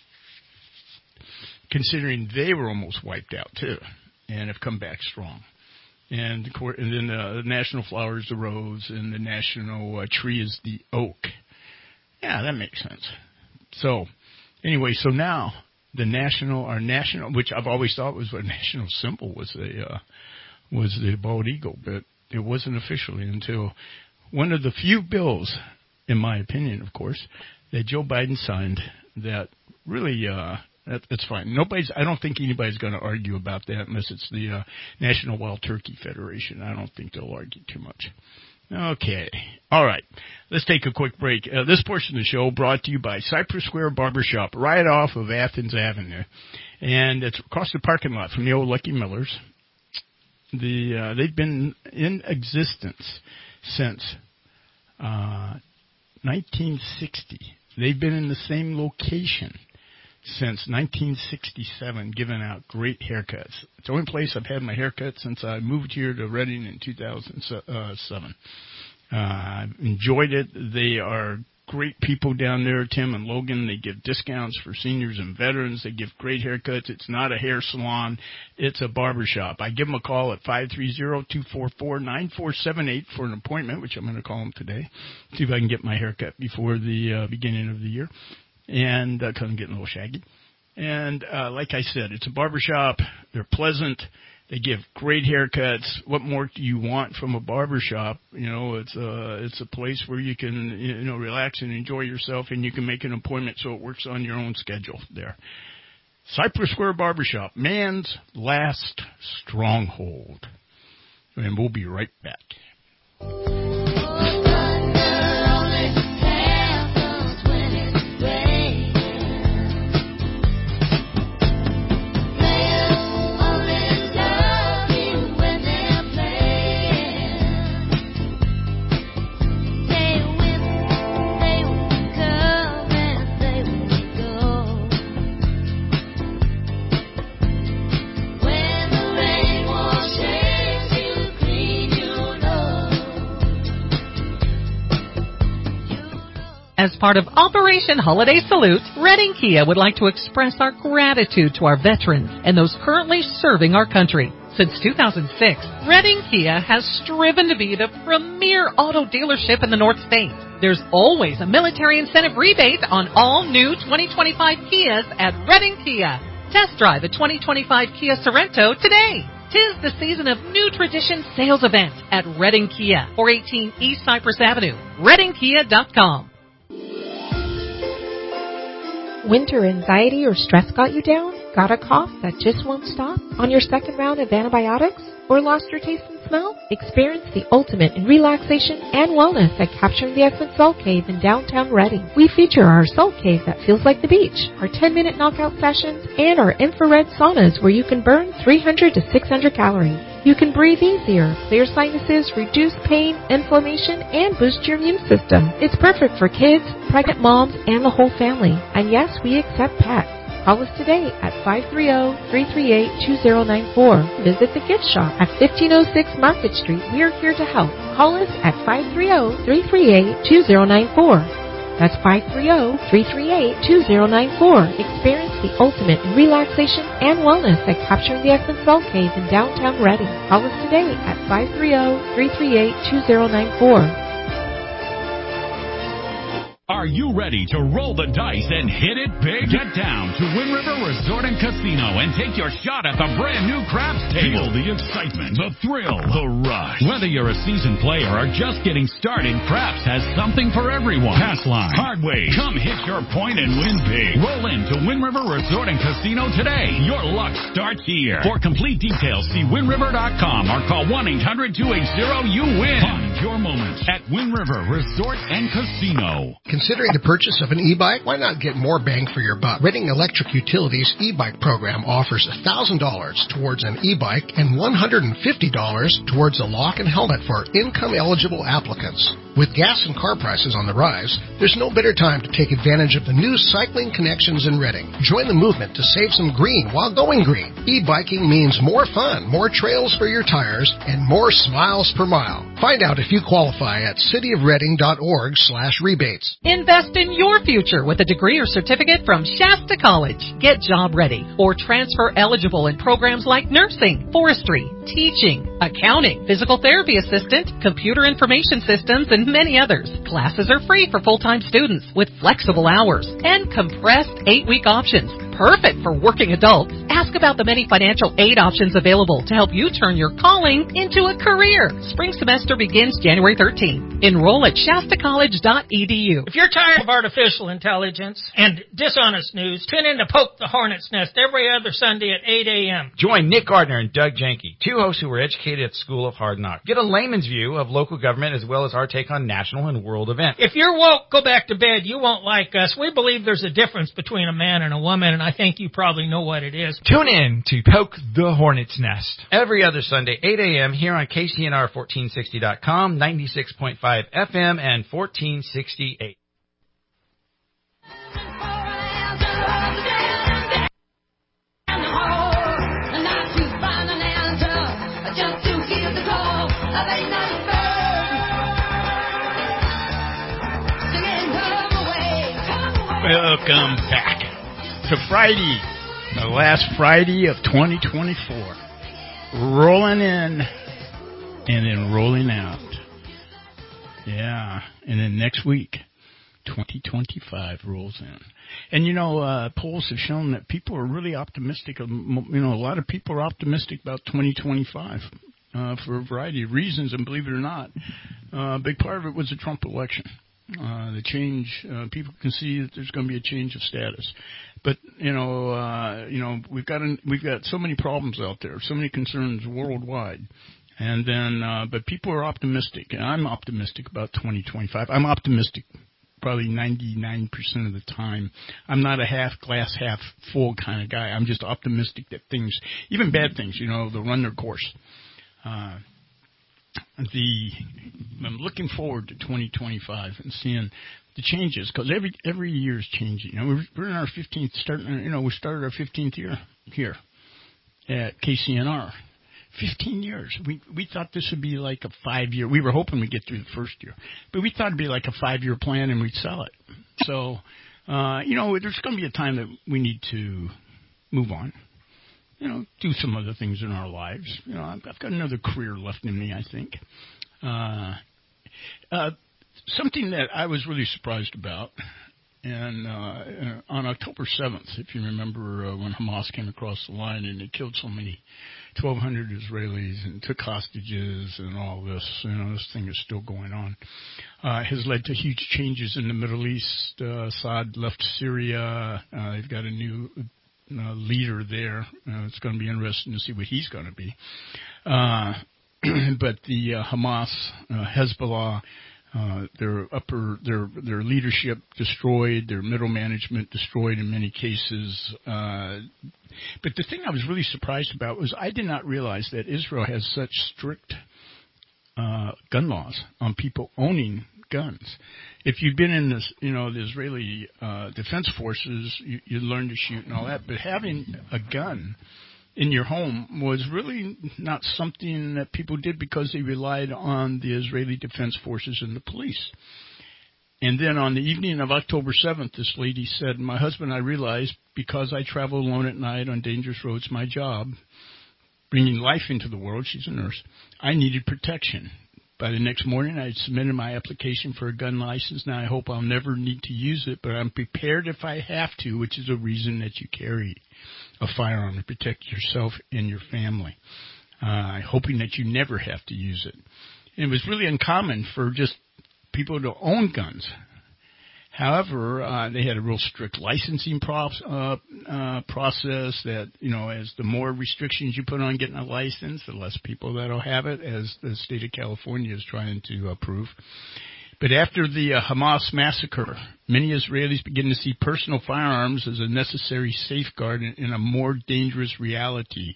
[SPEAKER 2] Considering they were almost wiped out, too, and have come back strong. And then the national flower is the rose, and the national tree is the oak. Yeah, that makes sense. So, anyway, so now our national, which I've always thought was a national symbol, was the bald eagle, but it wasn't officially until one of the few bills, in my opinion, of course, that Joe Biden signed that really. That's fine. I don't think anybody's going to argue about that unless it's the National Wild Turkey Federation. I don't think they'll argue too much. Okay. All right. Let's take a quick break. This portion of the show brought to you by Cypress Square Barbershop, right off of Athens Avenue. And it's across the parking lot from the old Lucky Millers. They've been in existence since 1960. They've been in the same location since 1967, giving out great haircuts. It's the only place I've had my haircut since I moved here to Reading in 2007. I've enjoyed it. They are great people down there, Tim and Logan. They give discounts for seniors and veterans. They give great haircuts. It's not a hair salon. It's a barbershop. I give them a call at 530-244-9478 for an appointment, which I'm going to call them today, see if I can get my haircut before the beginning of the year, and because I'm getting a little shaggy. And like I said, it's a barbershop. They're pleasant. They give great haircuts. What more do you want from a barbershop? You know, it's a place where you can, you know, relax and enjoy yourself, and you can make an appointment so it works on your own schedule there. Cypress Square Barbershop, man's last stronghold. And we'll be right back.
[SPEAKER 10] As part of Operation Holiday Salute, Redding Kia would like to express our gratitude to our veterans and those currently serving our country. Since 2006, Redding Kia has striven to be the premier auto dealership in the North States. There's always a military incentive rebate on all new 2025 Kias at Redding Kia. Test drive a 2025 Kia Sorento today. 'Tis the season of New Tradition sales event at Redding Kia, 418 East Cypress Avenue, reddingkia.com.
[SPEAKER 5] Winter anxiety or stress got you down? Got a cough that just won't stop? On your second round of antibiotics? Or lost your taste and smell? Experience the ultimate in relaxation and wellness at Capturing the Essence Soul Cave in downtown Redding. We feature our Soul Cave that feels like the beach, our 10-minute knockout sessions, and our infrared saunas where you can burn 300 to 600 calories. You can breathe easier, clear sinuses, reduce pain, inflammation, and boost your immune system. It's perfect for kids, pregnant moms, and the whole family. And yes, we accept pets. Call us today at 530-338-2094. Visit the gift shop at 1506 Market Street. We are here to help. Call us at 530-338-2094. That's 530-338-2094. Experience the ultimate in relaxation and wellness at Capturing the Essence Soul Cave in downtown Redding. Call us today at 530-338-2094.
[SPEAKER 6] Are you ready to roll the dice and hit it big? Get down to Wind River Resort and Casino and take your shot at the brand new craps table. Feel the excitement, the thrill, the rush. Whether you're a seasoned player or just getting started, Craps has something for everyone. Pass line, hard way. Come hit your point and win big. Roll into Wind River Resort and Casino today. Your luck starts here. For complete details, see windriver.com or call 1-800-280-YOU-WIN. Find your moments at Wind River Resort and Casino.
[SPEAKER 7] Considering the purchase of an e-bike? Why not get more bang for your buck? Redding Electric Utilities e-bike program offers $1,000 towards an e-bike and $150 towards a lock and helmet for income-eligible applicants. With gas and car prices on the rise, there's no better time to take advantage of the new cycling connections in Redding. Join the movement to save some green while going green. E-biking means more fun, more trails for your tires, and more smiles per mile. Find out if you qualify at cityofredding.org/rebates.
[SPEAKER 10] Invest in your future with a degree or certificate from Shasta College. Get job ready or transfer eligible in programs like nursing, forestry, teaching, accounting, physical therapy assistant, computer information systems, and many others. Classes are free for full-time students with flexible hours and compressed 8-week options. Perfect for working adults. Ask about the many financial aid options available to help you turn your calling into a career. Spring semester begins January 13th. Enroll at shastacollege.edu.
[SPEAKER 21] If you're tired of artificial intelligence and dishonest news, tune in to Poke the Hornet's Nest every other Sunday at 8 a.m.
[SPEAKER 22] Join Nick Gardner and Doug Janke, two hosts who were educated at School of Hard Knocks. Get a layman's view of local government as well as our take on national and world events.
[SPEAKER 21] If you're woke, go back to bed. You won't like us. We believe there's a difference between a man and a woman, and I think you probably know what it is.
[SPEAKER 22] Tune in to Poke the Hornet's Nest every other Sunday, 8 a.m. here on KCNR1460.com, 96.5 FM, and 1468.
[SPEAKER 23] Singing
[SPEAKER 2] welcome back to Friday, the last Friday of 2024. Rolling in and then rolling out. Yeah, and then next week, 2025 rolls in. And, you know, polls have shown that people are really optimistic. You know, a lot of people are optimistic about 2025 for a variety of reasons. And believe it or not, a big part of it was the Trump election. The change, people can see that there's going to be a change of status. But, you know, we've got so many problems out there, so many concerns worldwide. And then, but people are optimistic, and I'm optimistic about 2025. I'm optimistic probably 99% of the time. I'm not a half glass, half full kind of guy. I'm just optimistic that things, even bad things, you know, they'll run their course. I'm looking forward to 2025 and seeing the changes, because every year is changing. You know, we're in our 15th, we started our 15th year here at KCNR. 15 years. We thought this would be like a 5-year. We were hoping we'd get through the first year, but we thought it'd be like a 5-year plan and we'd sell it. So, you know, there's going to be a time that we need to move on. You know, do some other things in our lives. You know, I've got another career left in me, I think. Something that I was really surprised about, and on October 7th, if you remember, when Hamas came across the line and they killed so many 1,200 Israelis and took hostages and all this, you know, this thing is still going on, has led to huge changes in the Middle East. Assad left Syria. They've got a new leader there. It's going to be interesting to see what he's going to be. But the Hamas, Hezbollah, their leadership destroyed, their middle management destroyed in many cases. But the thing I was really surprised about was I did not realize that Israel has such strict gun laws on people owning guns. If you've been in this, you know, the Israeli defense forces, you learn to shoot and all that. But having a gun in your home was really not something that people did because they relied on the Israeli Defense Forces and the police. And then on the evening of October 7th, this lady said, my husband, I realized because I travel alone at night on dangerous roads, my job, bringing life into the world, she's a nurse, I needed protection. By the next morning, I had submitted my application for a gun license. Now I hope I'll never need to use it, but I'm prepared if I have to, which is a reason that you carry a firearm to protect yourself and your family, hoping that you never have to use it. And it was really uncommon for just people to own guns. However, they had a real strict licensing process that, you know, as the more restrictions you put on getting a license, the less people that'll have it, as the state of California is trying to approve. But after the Hamas massacre, many Israelis begin to see personal firearms as a necessary safeguard in a more dangerous reality.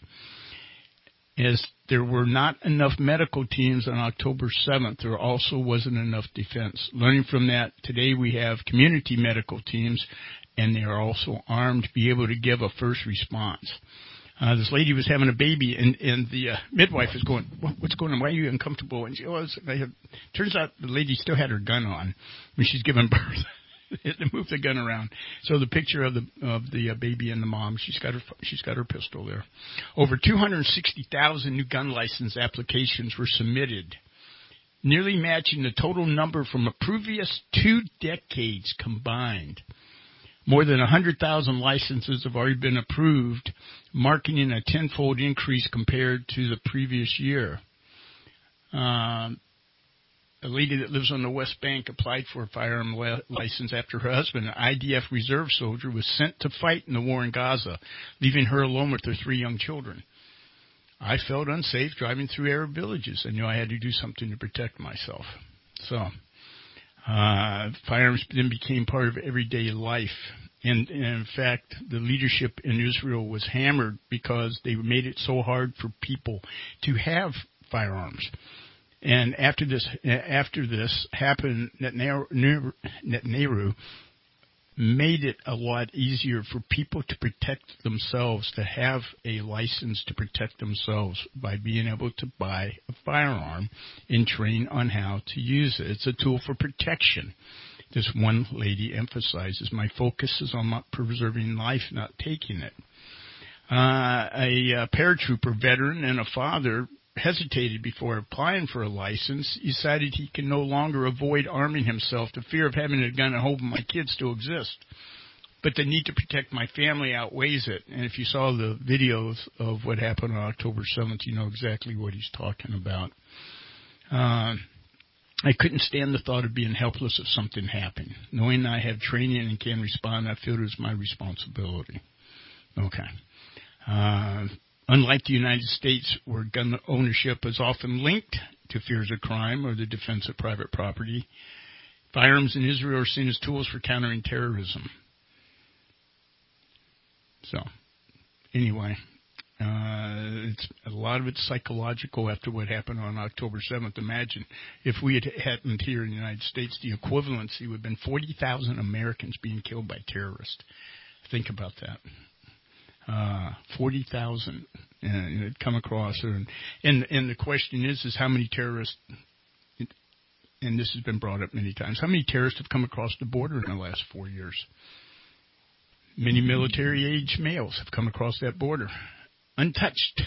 [SPEAKER 2] As there were not enough medical teams on October 7th, there also wasn't enough defense. Learning from that, today we have community medical teams, and they are also armed to be able to give a first response. This lady was having a baby, and the midwife is going, what's going on? Why are you uncomfortable? And she, turns out the lady still had her gun on when she's giving birth. To move the gun around. So the picture of the baby and the mom, she's got her pistol there. Over 260,000 new gun license applications were submitted, nearly matching the total number from the previous 2 decades combined. More than 100,000 licenses have already been approved, marking a tenfold increase compared to the previous year. A lady that lives on the West Bank applied for a firearm license after her husband, an IDF reserve soldier, was sent to fight in the war in Gaza, leaving her alone with her 3 young children. I felt unsafe driving through Arab villages. I knew I had to do something to protect myself. So firearms then became part of everyday life. And in fact, the leadership in Israel was hammered because they made it so hard for people to have firearms. And after this happened, Netanyahu made it a lot easier for people to protect themselves, to have a license to protect themselves by being able to buy a firearm and train on how to use it. It's a tool for protection. This one lady emphasizes, my focus is on not preserving life, not taking it. A paratrooper veteran and a father hesitated before applying for a license. He decided he can no longer avoid arming himself. The fear of having a gun at home with my kids still exists. But the need to protect my family outweighs it. And if you saw the videos of what happened on October 7th, you know exactly what he's talking about. I couldn't stand the thought of being helpless if something happened. Knowing I have training and can respond, I feel it is my responsibility. Okay. Unlike the United States, where gun ownership is often linked to fears of crime or the defense of private property, firearms in Israel are seen as tools for countering terrorism. So, anyway, it's a lot of it's psychological after what happened on October 7th. Imagine if we had happened here in the United States, the equivalency would have been 40,000 Americans being killed by terrorists. Think about that. 40,000 had come across her. And the question is how many terrorists, and this has been brought up many times, how many terrorists have come across the border in the last 4 years? Many military-age males have come across that border, untouched,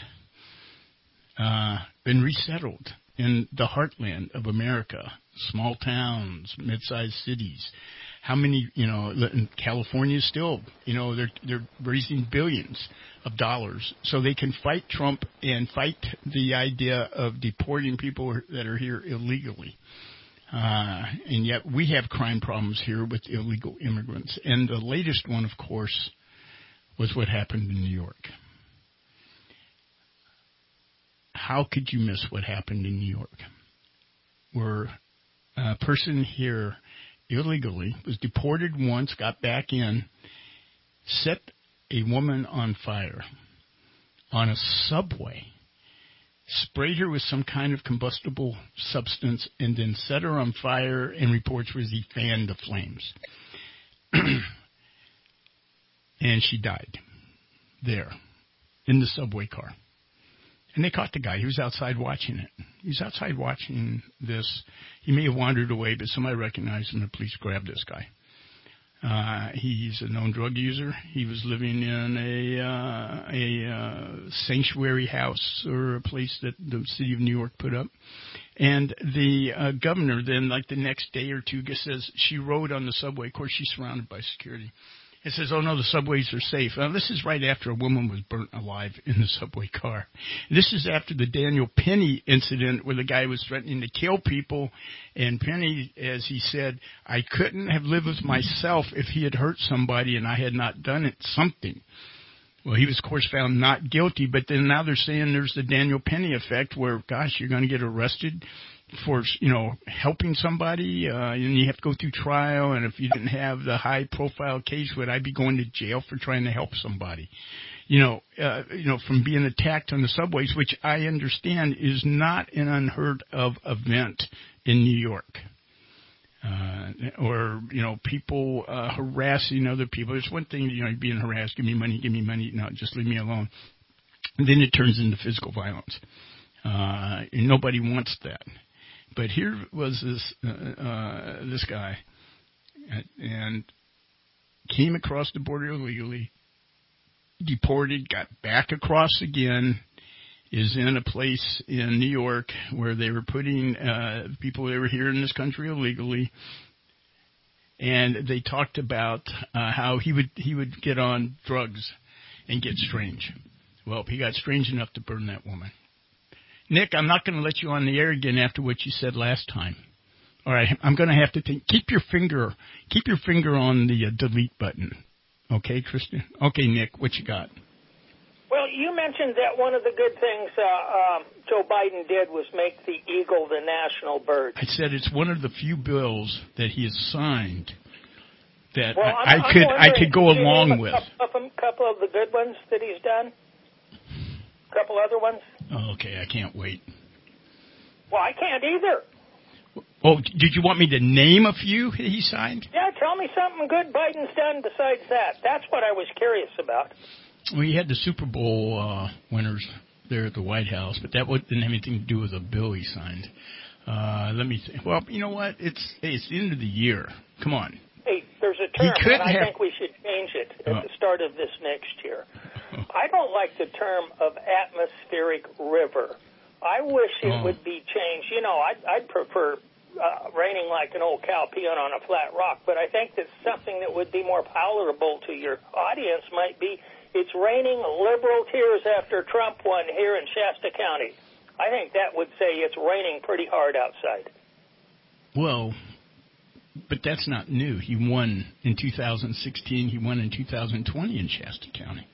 [SPEAKER 2] been resettled in the heartland of America, small towns, mid-sized cities. How many, in California still, they're raising billions of dollars so they can fight Trump and fight the idea of deporting people that are here illegally. And yet we have crime problems here with illegal immigrants. And the latest one, of course, was what happened in New York. How could you miss what happened in New York? Where a person here illegally was deported once, got back in, set a woman on fire on a subway, sprayed her with some kind of combustible substance, and then set her on fire, and reports was he fanned the flames. And she died there in the subway car. And they caught the guy. He was outside watching it. He was outside watching this. He may have wandered away, but somebody recognized him. The police grabbed this guy. He's a known drug user. He was living in a sanctuary house or a place that the city of New York put up. And the governor then, like the next day or two, says she rode on the subway. Of course, she's surrounded by security. It says, oh, no, the subways are safe. Now, this is right after a woman was burnt alive in the subway car. This is after the Daniel Penny incident where the guy was threatening to kill people. And Penny, as he said, I couldn't have lived with myself if he had hurt somebody and I had not done it, something. Well, he was, of course, found not guilty. But then now they're saying there's the Daniel Penny effect where, gosh, you're going to get arrested for, helping somebody, and you have to go through trial, and if you didn't have the high-profile case, would I be going to jail for trying to help somebody? From being attacked on the subways, which I understand is not an unheard of event in New York. Or people harassing other people. There's one thing, being harassed, give me money, no, just leave me alone. And then it turns into physical violence. And nobody wants that. But here was this guy, and came across the border illegally, deported, got back across again, is in a place in New York where they were putting people that were here in this country illegally, and they talked about how he would get on drugs and get strange. Well, he got strange enough to burn that woman. Nick, I'm not going to let you on the air again after what you said last time. All right, I'm going to have to think. Keep your finger on the delete button. Okay, Kristen? Okay, Nick, what you got?
[SPEAKER 3] Well, you mentioned that one of the good things Joe Biden did was make the eagle the national bird.
[SPEAKER 2] I said it's one of the few bills that he has signed that
[SPEAKER 3] well,
[SPEAKER 2] I could go along with.
[SPEAKER 3] A couple of the good ones that he's done? A couple other ones?
[SPEAKER 2] Oh, okay, I can't wait.
[SPEAKER 3] Well, I can't either.
[SPEAKER 2] Oh, did you want me to name a few he signed?
[SPEAKER 3] Yeah, tell me something good Biden's done besides that. That's what I was curious about.
[SPEAKER 2] We had the Super Bowl winners there at the White House, but that didn't have anything to do with a bill he signed. Let me think. Well, you know what? It's the end of the year. Come on.
[SPEAKER 3] Hey, there's a term, and I think we should change it at the start of this next year. I don't like the term of atmospheric river. I wish it would be changed. You know, I'd prefer raining like an old cow peeing on a flat rock, but I think that something that would be more palatable to your audience might be, it's raining liberal tears after Trump won here in Shasta County. I think that would say it's raining pretty hard outside.
[SPEAKER 2] Well, but that's not new. He won in 2016. He won in 2020 in Shasta County.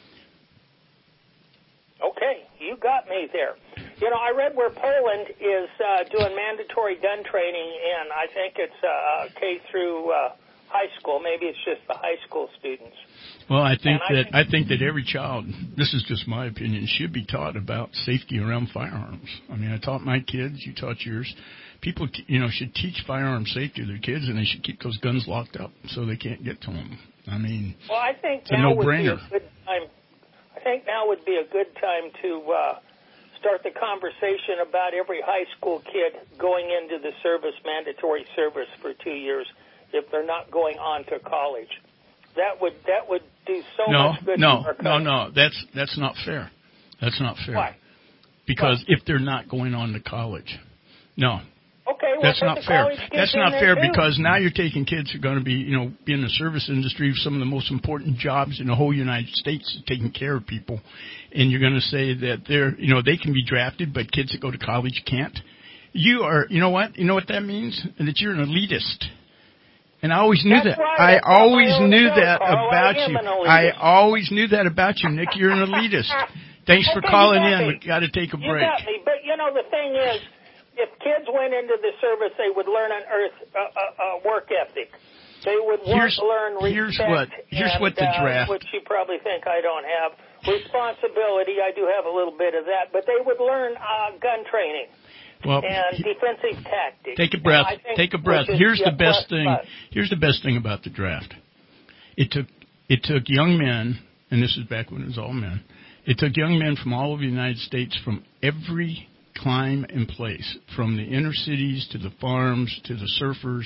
[SPEAKER 3] Okay, you got me there. You know, I read where Poland is doing mandatory gun training in, I think it's K through high school. Maybe it's just the high school students.
[SPEAKER 2] Well, I think that every child, this is just my opinion, should be taught about safety around firearms. I mean, I taught my kids, you taught yours. People, should teach firearm safety to their kids, and they should keep those guns locked up so they can't get to them. I mean,
[SPEAKER 3] well, I think
[SPEAKER 2] it's a
[SPEAKER 3] now
[SPEAKER 2] no-brainer.
[SPEAKER 3] Would be a good time. I think now would be a good time to start the conversation about every high school kid going into the service, mandatory service for 2 years, if they're not going on to college. That would do so much good.
[SPEAKER 2] No, that's not fair. That's not fair.
[SPEAKER 3] Why?
[SPEAKER 2] Because if they're not going on to college, no.
[SPEAKER 3] Okay, well,
[SPEAKER 2] that's not fair. That's not fair
[SPEAKER 3] too.
[SPEAKER 2] because now you're taking kids who are going to be, be in the service industry, some of the most important jobs in the whole United States, taking care of people, and you're going to say that they can be drafted, but kids that go to college can't. You are, you know what that means? That you're an elitist. And I always knew that.
[SPEAKER 3] Right.
[SPEAKER 2] I always knew that about you. I always knew that about you, Nick. You're an elitist. Thanks for calling in. We've got to take a break.
[SPEAKER 3] You got me. But, the thing is, if kids went into the service, they would learn an work ethic. They would learn respect.
[SPEAKER 2] Here's what the draft.
[SPEAKER 3] Which you probably think I don't have. Responsibility, I do have a little bit of that. But they would learn gun training.
[SPEAKER 2] Well,
[SPEAKER 3] and defensive tactics.
[SPEAKER 2] Take a breath. Take a breath. Here's the best thing. Here's the best thing about the draft. It took young men, and this is back when it was all men. It took young men from all over the United States, from every clime and place, from the inner cities to the farms to the surfers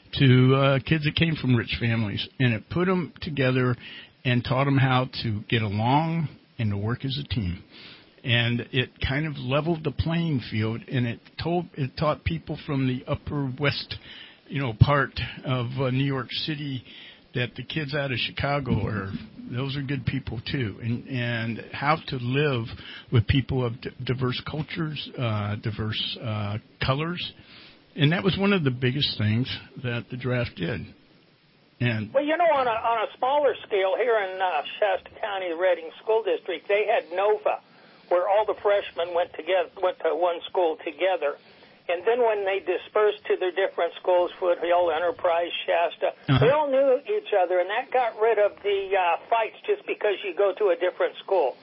[SPEAKER 2] to kids that came from rich families, and it put them together and taught them how to get along and to work as a team. And it kind of leveled the playing field, and it taught people from the upper west, part of New York City that the kids out of Chicago those are good people too, and how to live with people of diverse cultures, diverse colors, and that was one of the biggest things that the draft did. And
[SPEAKER 3] well, on a smaller scale here in Shasta County, the Reading School District, they had Nova, where all the freshmen went to one school together. And then when they dispersed to their different schools, Foothill, Enterprise, Shasta, they all knew each other, and that got rid of the fights just because you go to a different school.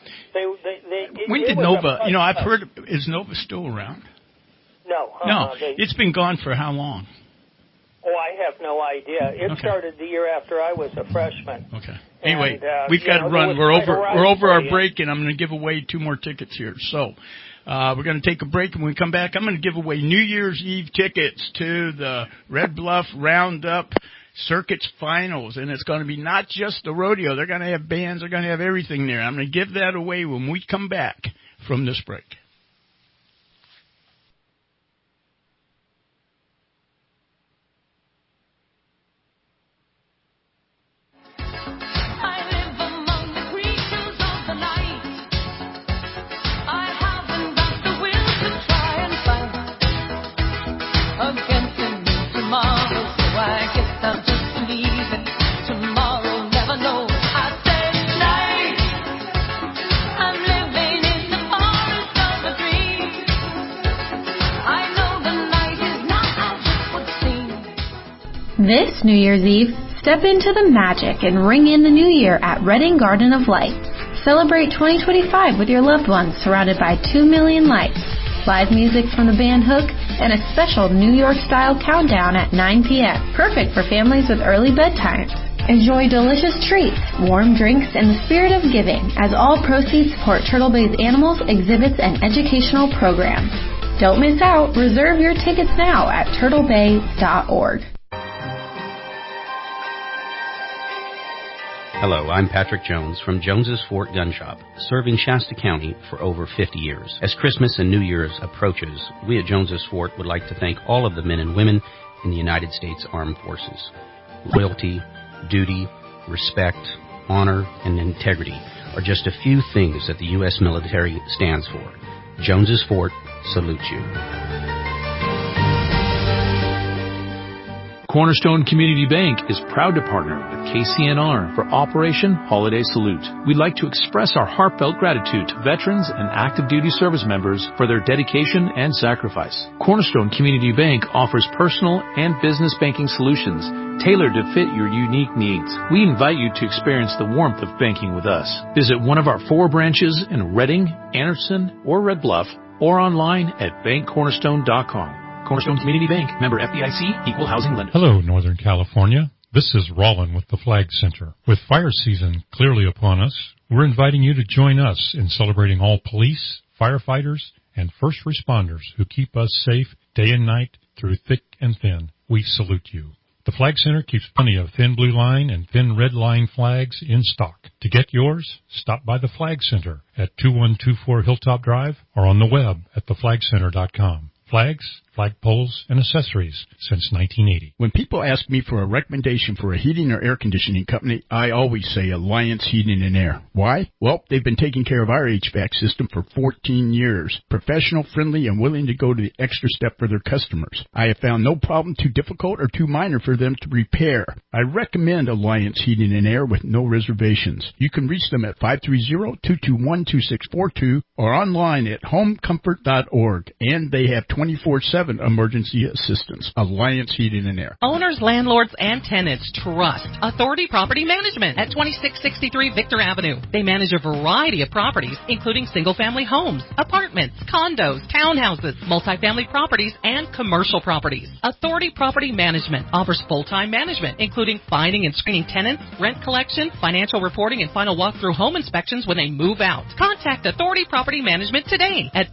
[SPEAKER 2] When did Nova, I've heard, is Nova still around?
[SPEAKER 3] No.
[SPEAKER 2] No, it's been gone for how long?
[SPEAKER 3] Oh, I have no idea. It started the year after I was a freshman.
[SPEAKER 2] Okay. Anyway, we've got to run. We're over our break, and I'm going to give away 2 more tickets here. So we're going to take a break, and when we come back, I'm going to give away New Year's Eve tickets to the Red Bluff Roundup Circuits Finals, and it's going to be not just the rodeo. They're going to have bands. They're going to have everything there. I'm going to give that away when we come back from this break.
[SPEAKER 9] This New Year's Eve, step into the magic and ring in the new year at Reading Garden of Light. Celebrate 2025 with your loved ones surrounded by 2 million lights, live music from the band Hook, and a special New York-style countdown at 9 p.m. Perfect for families with early bedtimes. Enjoy delicious treats, warm drinks, and the spirit of giving as all proceeds support Turtle Bay's animals, exhibits, and educational programs. Don't miss out. Reserve your tickets now at turtlebay.org.
[SPEAKER 11] Hello, I'm Patrick Jones from Jones's Fort Gun Shop, serving Shasta County for over 50 years. As Christmas and New Year's approaches, we at Jones's Fort would like to thank all of the men and women in the United States Armed Forces. Loyalty, duty, respect, honor, and integrity are just a few things that the U.S. military stands for. Jones's Fort salutes you.
[SPEAKER 17] Cornerstone Community Bank is proud to partner with KCNR for Operation Holiday Salute. We'd like to express our heartfelt gratitude to veterans and active duty service members for their dedication and sacrifice. Cornerstone Community Bank offers personal and business banking solutions tailored to fit your unique needs. We invite you to experience the warmth of banking with us. Visit one of our 4 branches in Reading, Anderson, or Red Bluff, or online at bankcornerstone.com. Cornerstone Community Bank, member FDIC, equal housing lender.
[SPEAKER 23] Hello, Northern California. This is Rollin with the Flag Center. With fire season clearly upon us, we're inviting you to join us in celebrating all police, firefighters, and first responders who keep us safe day and night through thick and thin. We salute you. The Flag Center keeps plenty of thin blue line and thin red line flags in stock. To get yours, stop by the Flag Center at 2124 Hilltop Drive or on the web at theflagcenter.com. Flags, flagpoles, and accessories since 1980.
[SPEAKER 2] When people ask me for a recommendation for a heating or air conditioning company, I always say Alliance Heating and Air. Why? Well, they've been taking care of our HVAC system for 14 years. Professional, friendly, and willing to go to the extra step for their customers. I have found no problem too difficult or too minor for them to repair. I recommend Alliance Heating and Air with no reservations. You can reach them at 530-221-2642 or online at homecomfort.org. And they have 24/7 emergency assistance. Alliance Heating and Air.
[SPEAKER 10] Owners, landlords, and tenants trust Authority Property Management at 2663 Victor Avenue. They manage a variety of properties, including single-family homes, apartments, condos, townhouses, multifamily properties, and commercial properties. Authority Property Management offers full-time management, including finding and screening tenants, rent collection, financial reporting, and final walkthrough home inspections when they move out. Contact Authority Property Management today at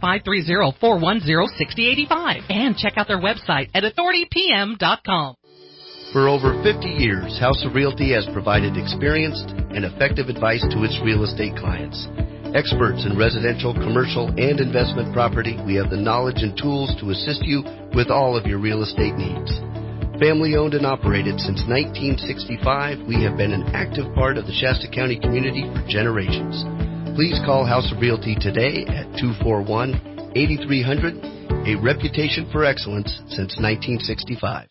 [SPEAKER 10] 530-410-6085 and check out their website at authoritypm.com.
[SPEAKER 24] For over 50 years, House of Realty has provided experienced and effective advice to its real estate clients. Experts in residential, commercial, and investment property, we have the knowledge and tools to assist you with all of your real estate needs. Family owned and operated since 1965, we have been an active part of the Shasta County community for generations. Please call House of Realty today at 241-8300, a reputation for excellence since 1965.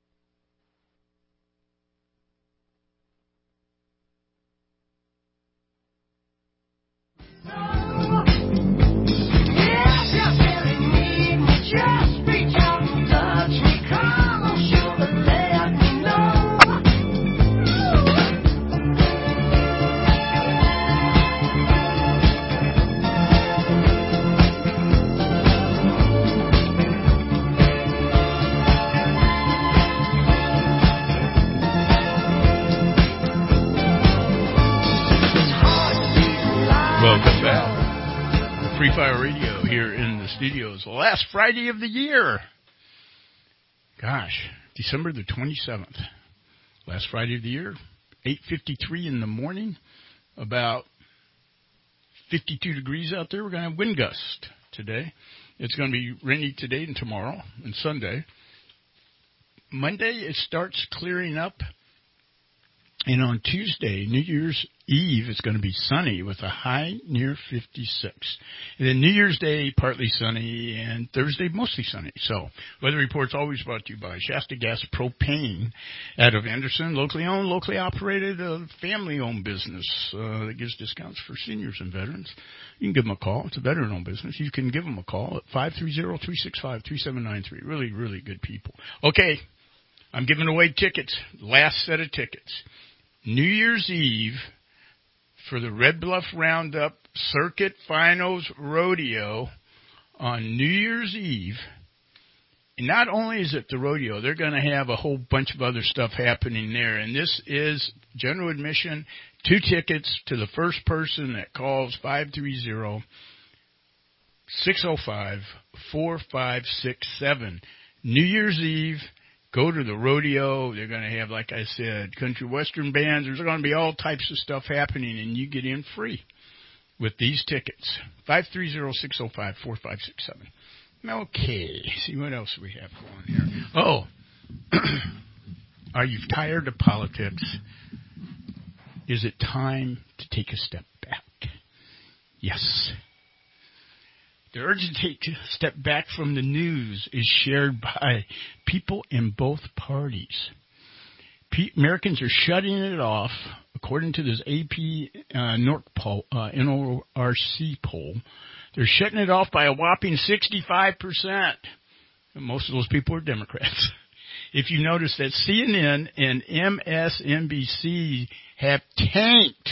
[SPEAKER 2] Welcome back. Free Fire Radio here in the studios. Last Friday of the year. Gosh, December the 27th. Last Friday of the year. 8:53 in the morning. About 52 degrees out there. We're going to have wind gust today. It's going to be rainy today and tomorrow and Sunday. Monday, it starts clearing up. And on Tuesday, New Year's Eve, it's going to be sunny with a high near 56. And then New Year's Day, partly sunny, and Thursday, mostly sunny. So, weather report's always brought to you by Shasta Gas Propane out of Anderson, locally owned, locally operated, family-owned business that gives discounts for seniors and veterans. You can give them a call. It's a veteran-owned business. You can give them a call at 530-365-3793. Really, really good people. Okay, I'm giving away tickets, last set of tickets. New Year's Eve for the Red Bluff Roundup Circuit Finals Rodeo on New Year's Eve. And not only is it the rodeo, they're going to have a whole bunch of other stuff happening there. And this is general admission, 2 tickets to the first person that calls 605-4567. New Year's Eve, go to the rodeo. They're going to have, like I said, country western bands. There's going to be all types of stuff happening, and you get in free with these tickets. 530-605-4567. Okay, see what else we have going here. Oh, are you tired of politics? Is it time to take a step back? Yes. The urge to take a step back from the news is shared by people in both parties. Americans are shutting it off, according to this AP NORC poll. They're shutting it off by a whopping 65%. And most of those people are Democrats. If you notice that CNN and MSNBC have tanked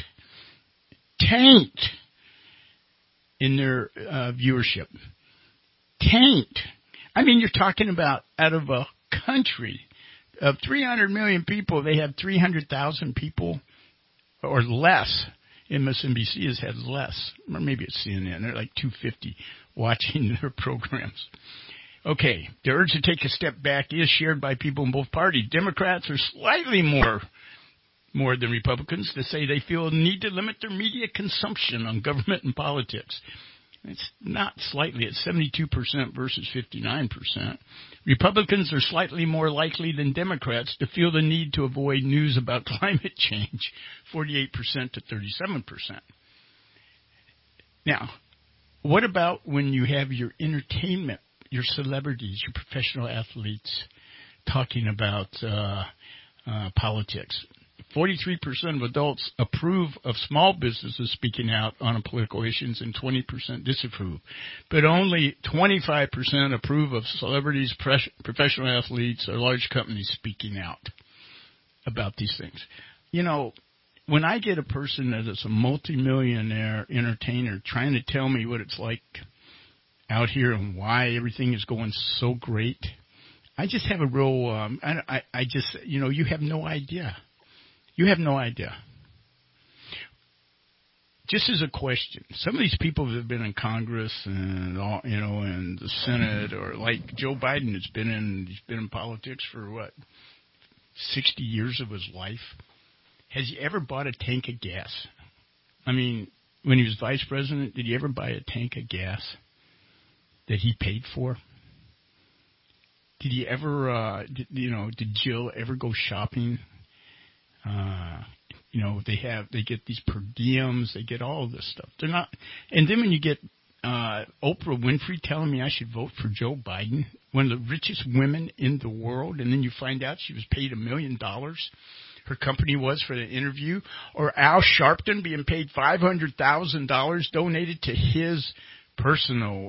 [SPEAKER 2] in their viewership. Tanked. I mean, you're talking about out of a country of 300 million people, they have 300,000 people or less. MSNBC has had less, or maybe it's CNN. They're like 250 watching their programs. Okay, the urge to take a step back is shared by people in both parties. Democrats are slightly more than Republicans to say they feel a need to limit their media consumption on government and politics. It's not slightly. It's 72% versus 59%. Republicans are slightly more likely than Democrats to feel the need to avoid news about climate change, 48% to 37%. Now, what about when you have your entertainment, your celebrities, your professional athletes talking about politics? 43% of adults approve of small businesses speaking out on political issues and 20% disapprove. But only 25% approve of celebrities, professional athletes, or large companies speaking out about these things. You know, when I get a person that is a multimillionaire entertainer trying to tell me what it's like out here and why everything is going so great, I just have a real, I just, you know, you have no idea. You have no idea. Just as a question, some of these people that have been in Congress and all, you know, and the Senate, or like Joe Biden, he's been in politics for what, 60 years of his life. Has he ever bought a tank of gas? I mean, when he was vice president, did he ever buy a tank of gas that he paid for? Did he ever, did Jill ever go shopping? You know, they get these per diems, they get all of this stuff. They're not, and then when you get Oprah Winfrey telling me I should vote for Joe Biden, one of the richest women in the world, and then you find out she was paid $1 million, her company was, for the interview, or Al Sharpton being paid $500,000 donated to his personal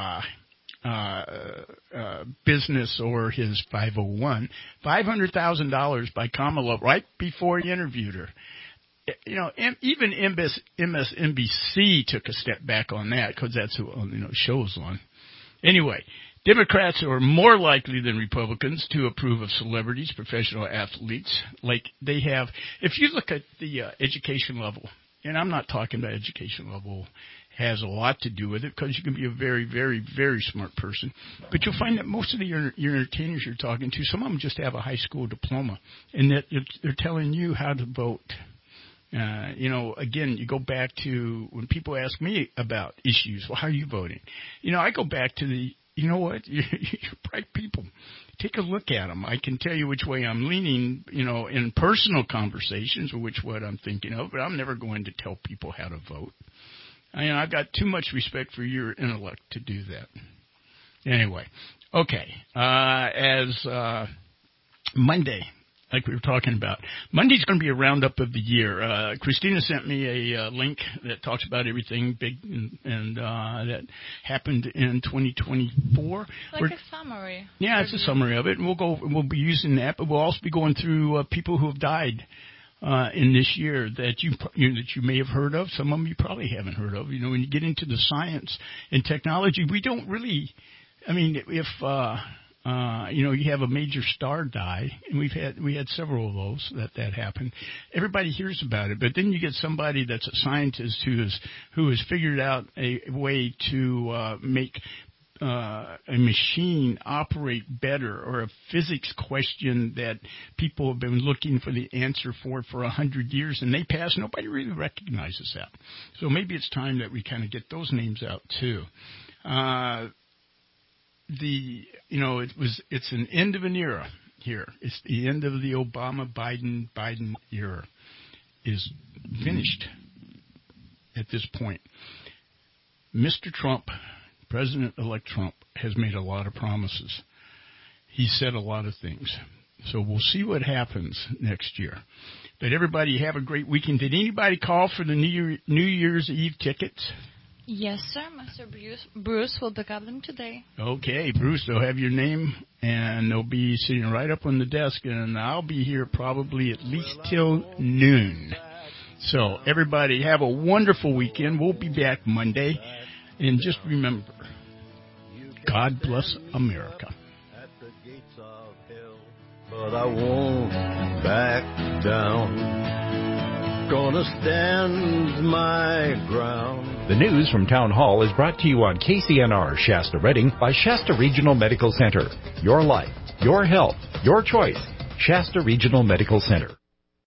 [SPEAKER 2] business or his 501, $500,000 by Kamala right before he interviewed her. You know, even MSNBC took a step back on that because that's who, you know, shows on. Anyway, Democrats are more likely than Republicans to approve of celebrities, professional athletes, like they have. If you look at the education level, and I'm not talking about education level has a lot to do with it, because you can be a very, very, very smart person. But you'll find that most of your entertainers you're talking to, some of them just have a high school diploma, and that they're telling you how to vote. You know, again, you go back to when people ask me about issues, well, how are you voting? You know, I go back to you know what, you're bright people. Take a look at them. I can tell you which way I'm leaning, you know, in personal conversations, or which what I'm thinking of, but I'm never going to tell people how to vote. I've got too much respect for your intellect to do that. Anyway, okay. As Monday, like we were talking about, Monday's going to be a roundup of the year. Christina sent me a link that talks about everything big and that happened in 2024.
[SPEAKER 1] Like a summary.
[SPEAKER 2] Yeah, it's a summary of it, and we'll be using that, but we'll also be going through people who have died in this year that you may have heard of. Some of them you probably haven't heard of. You know, when you get into the science and technology, we don't really. I mean, if you have a major star die, and we had several of those that happened. Everybody hears about it, but then you get somebody that's a scientist who has figured out a way to make a machine operate better, or a physics question that people have been looking for the answer for 100 years, and they pass. Nobody really recognizes that. So maybe it's time that we kind of get those names out too. It's an end of an era here. It's the end of the Obama-Biden era is finished at this point. Mr. Trump, President-elect Trump, has made a lot of promises. He said a lot of things. So we'll see what happens next year. But everybody have a great weekend. Did anybody call for the New Year's Eve tickets?
[SPEAKER 1] Yes, sir. Mr. Bruce will pick up them today. Okay,
[SPEAKER 2] Bruce, they'll have your name, and they'll be sitting right up on the desk, and I'll be here probably at least till noon. So everybody have a wonderful weekend. We'll be back Monday. And just remember, God bless America.
[SPEAKER 8] At the gates of hell, but I won't back down. Gonna stand my ground.
[SPEAKER 12] The news from Town Hall is brought to you on KCNR Shasta Redding by Shasta Regional Medical Center. Your life, your health, your choice. Shasta Regional Medical Center.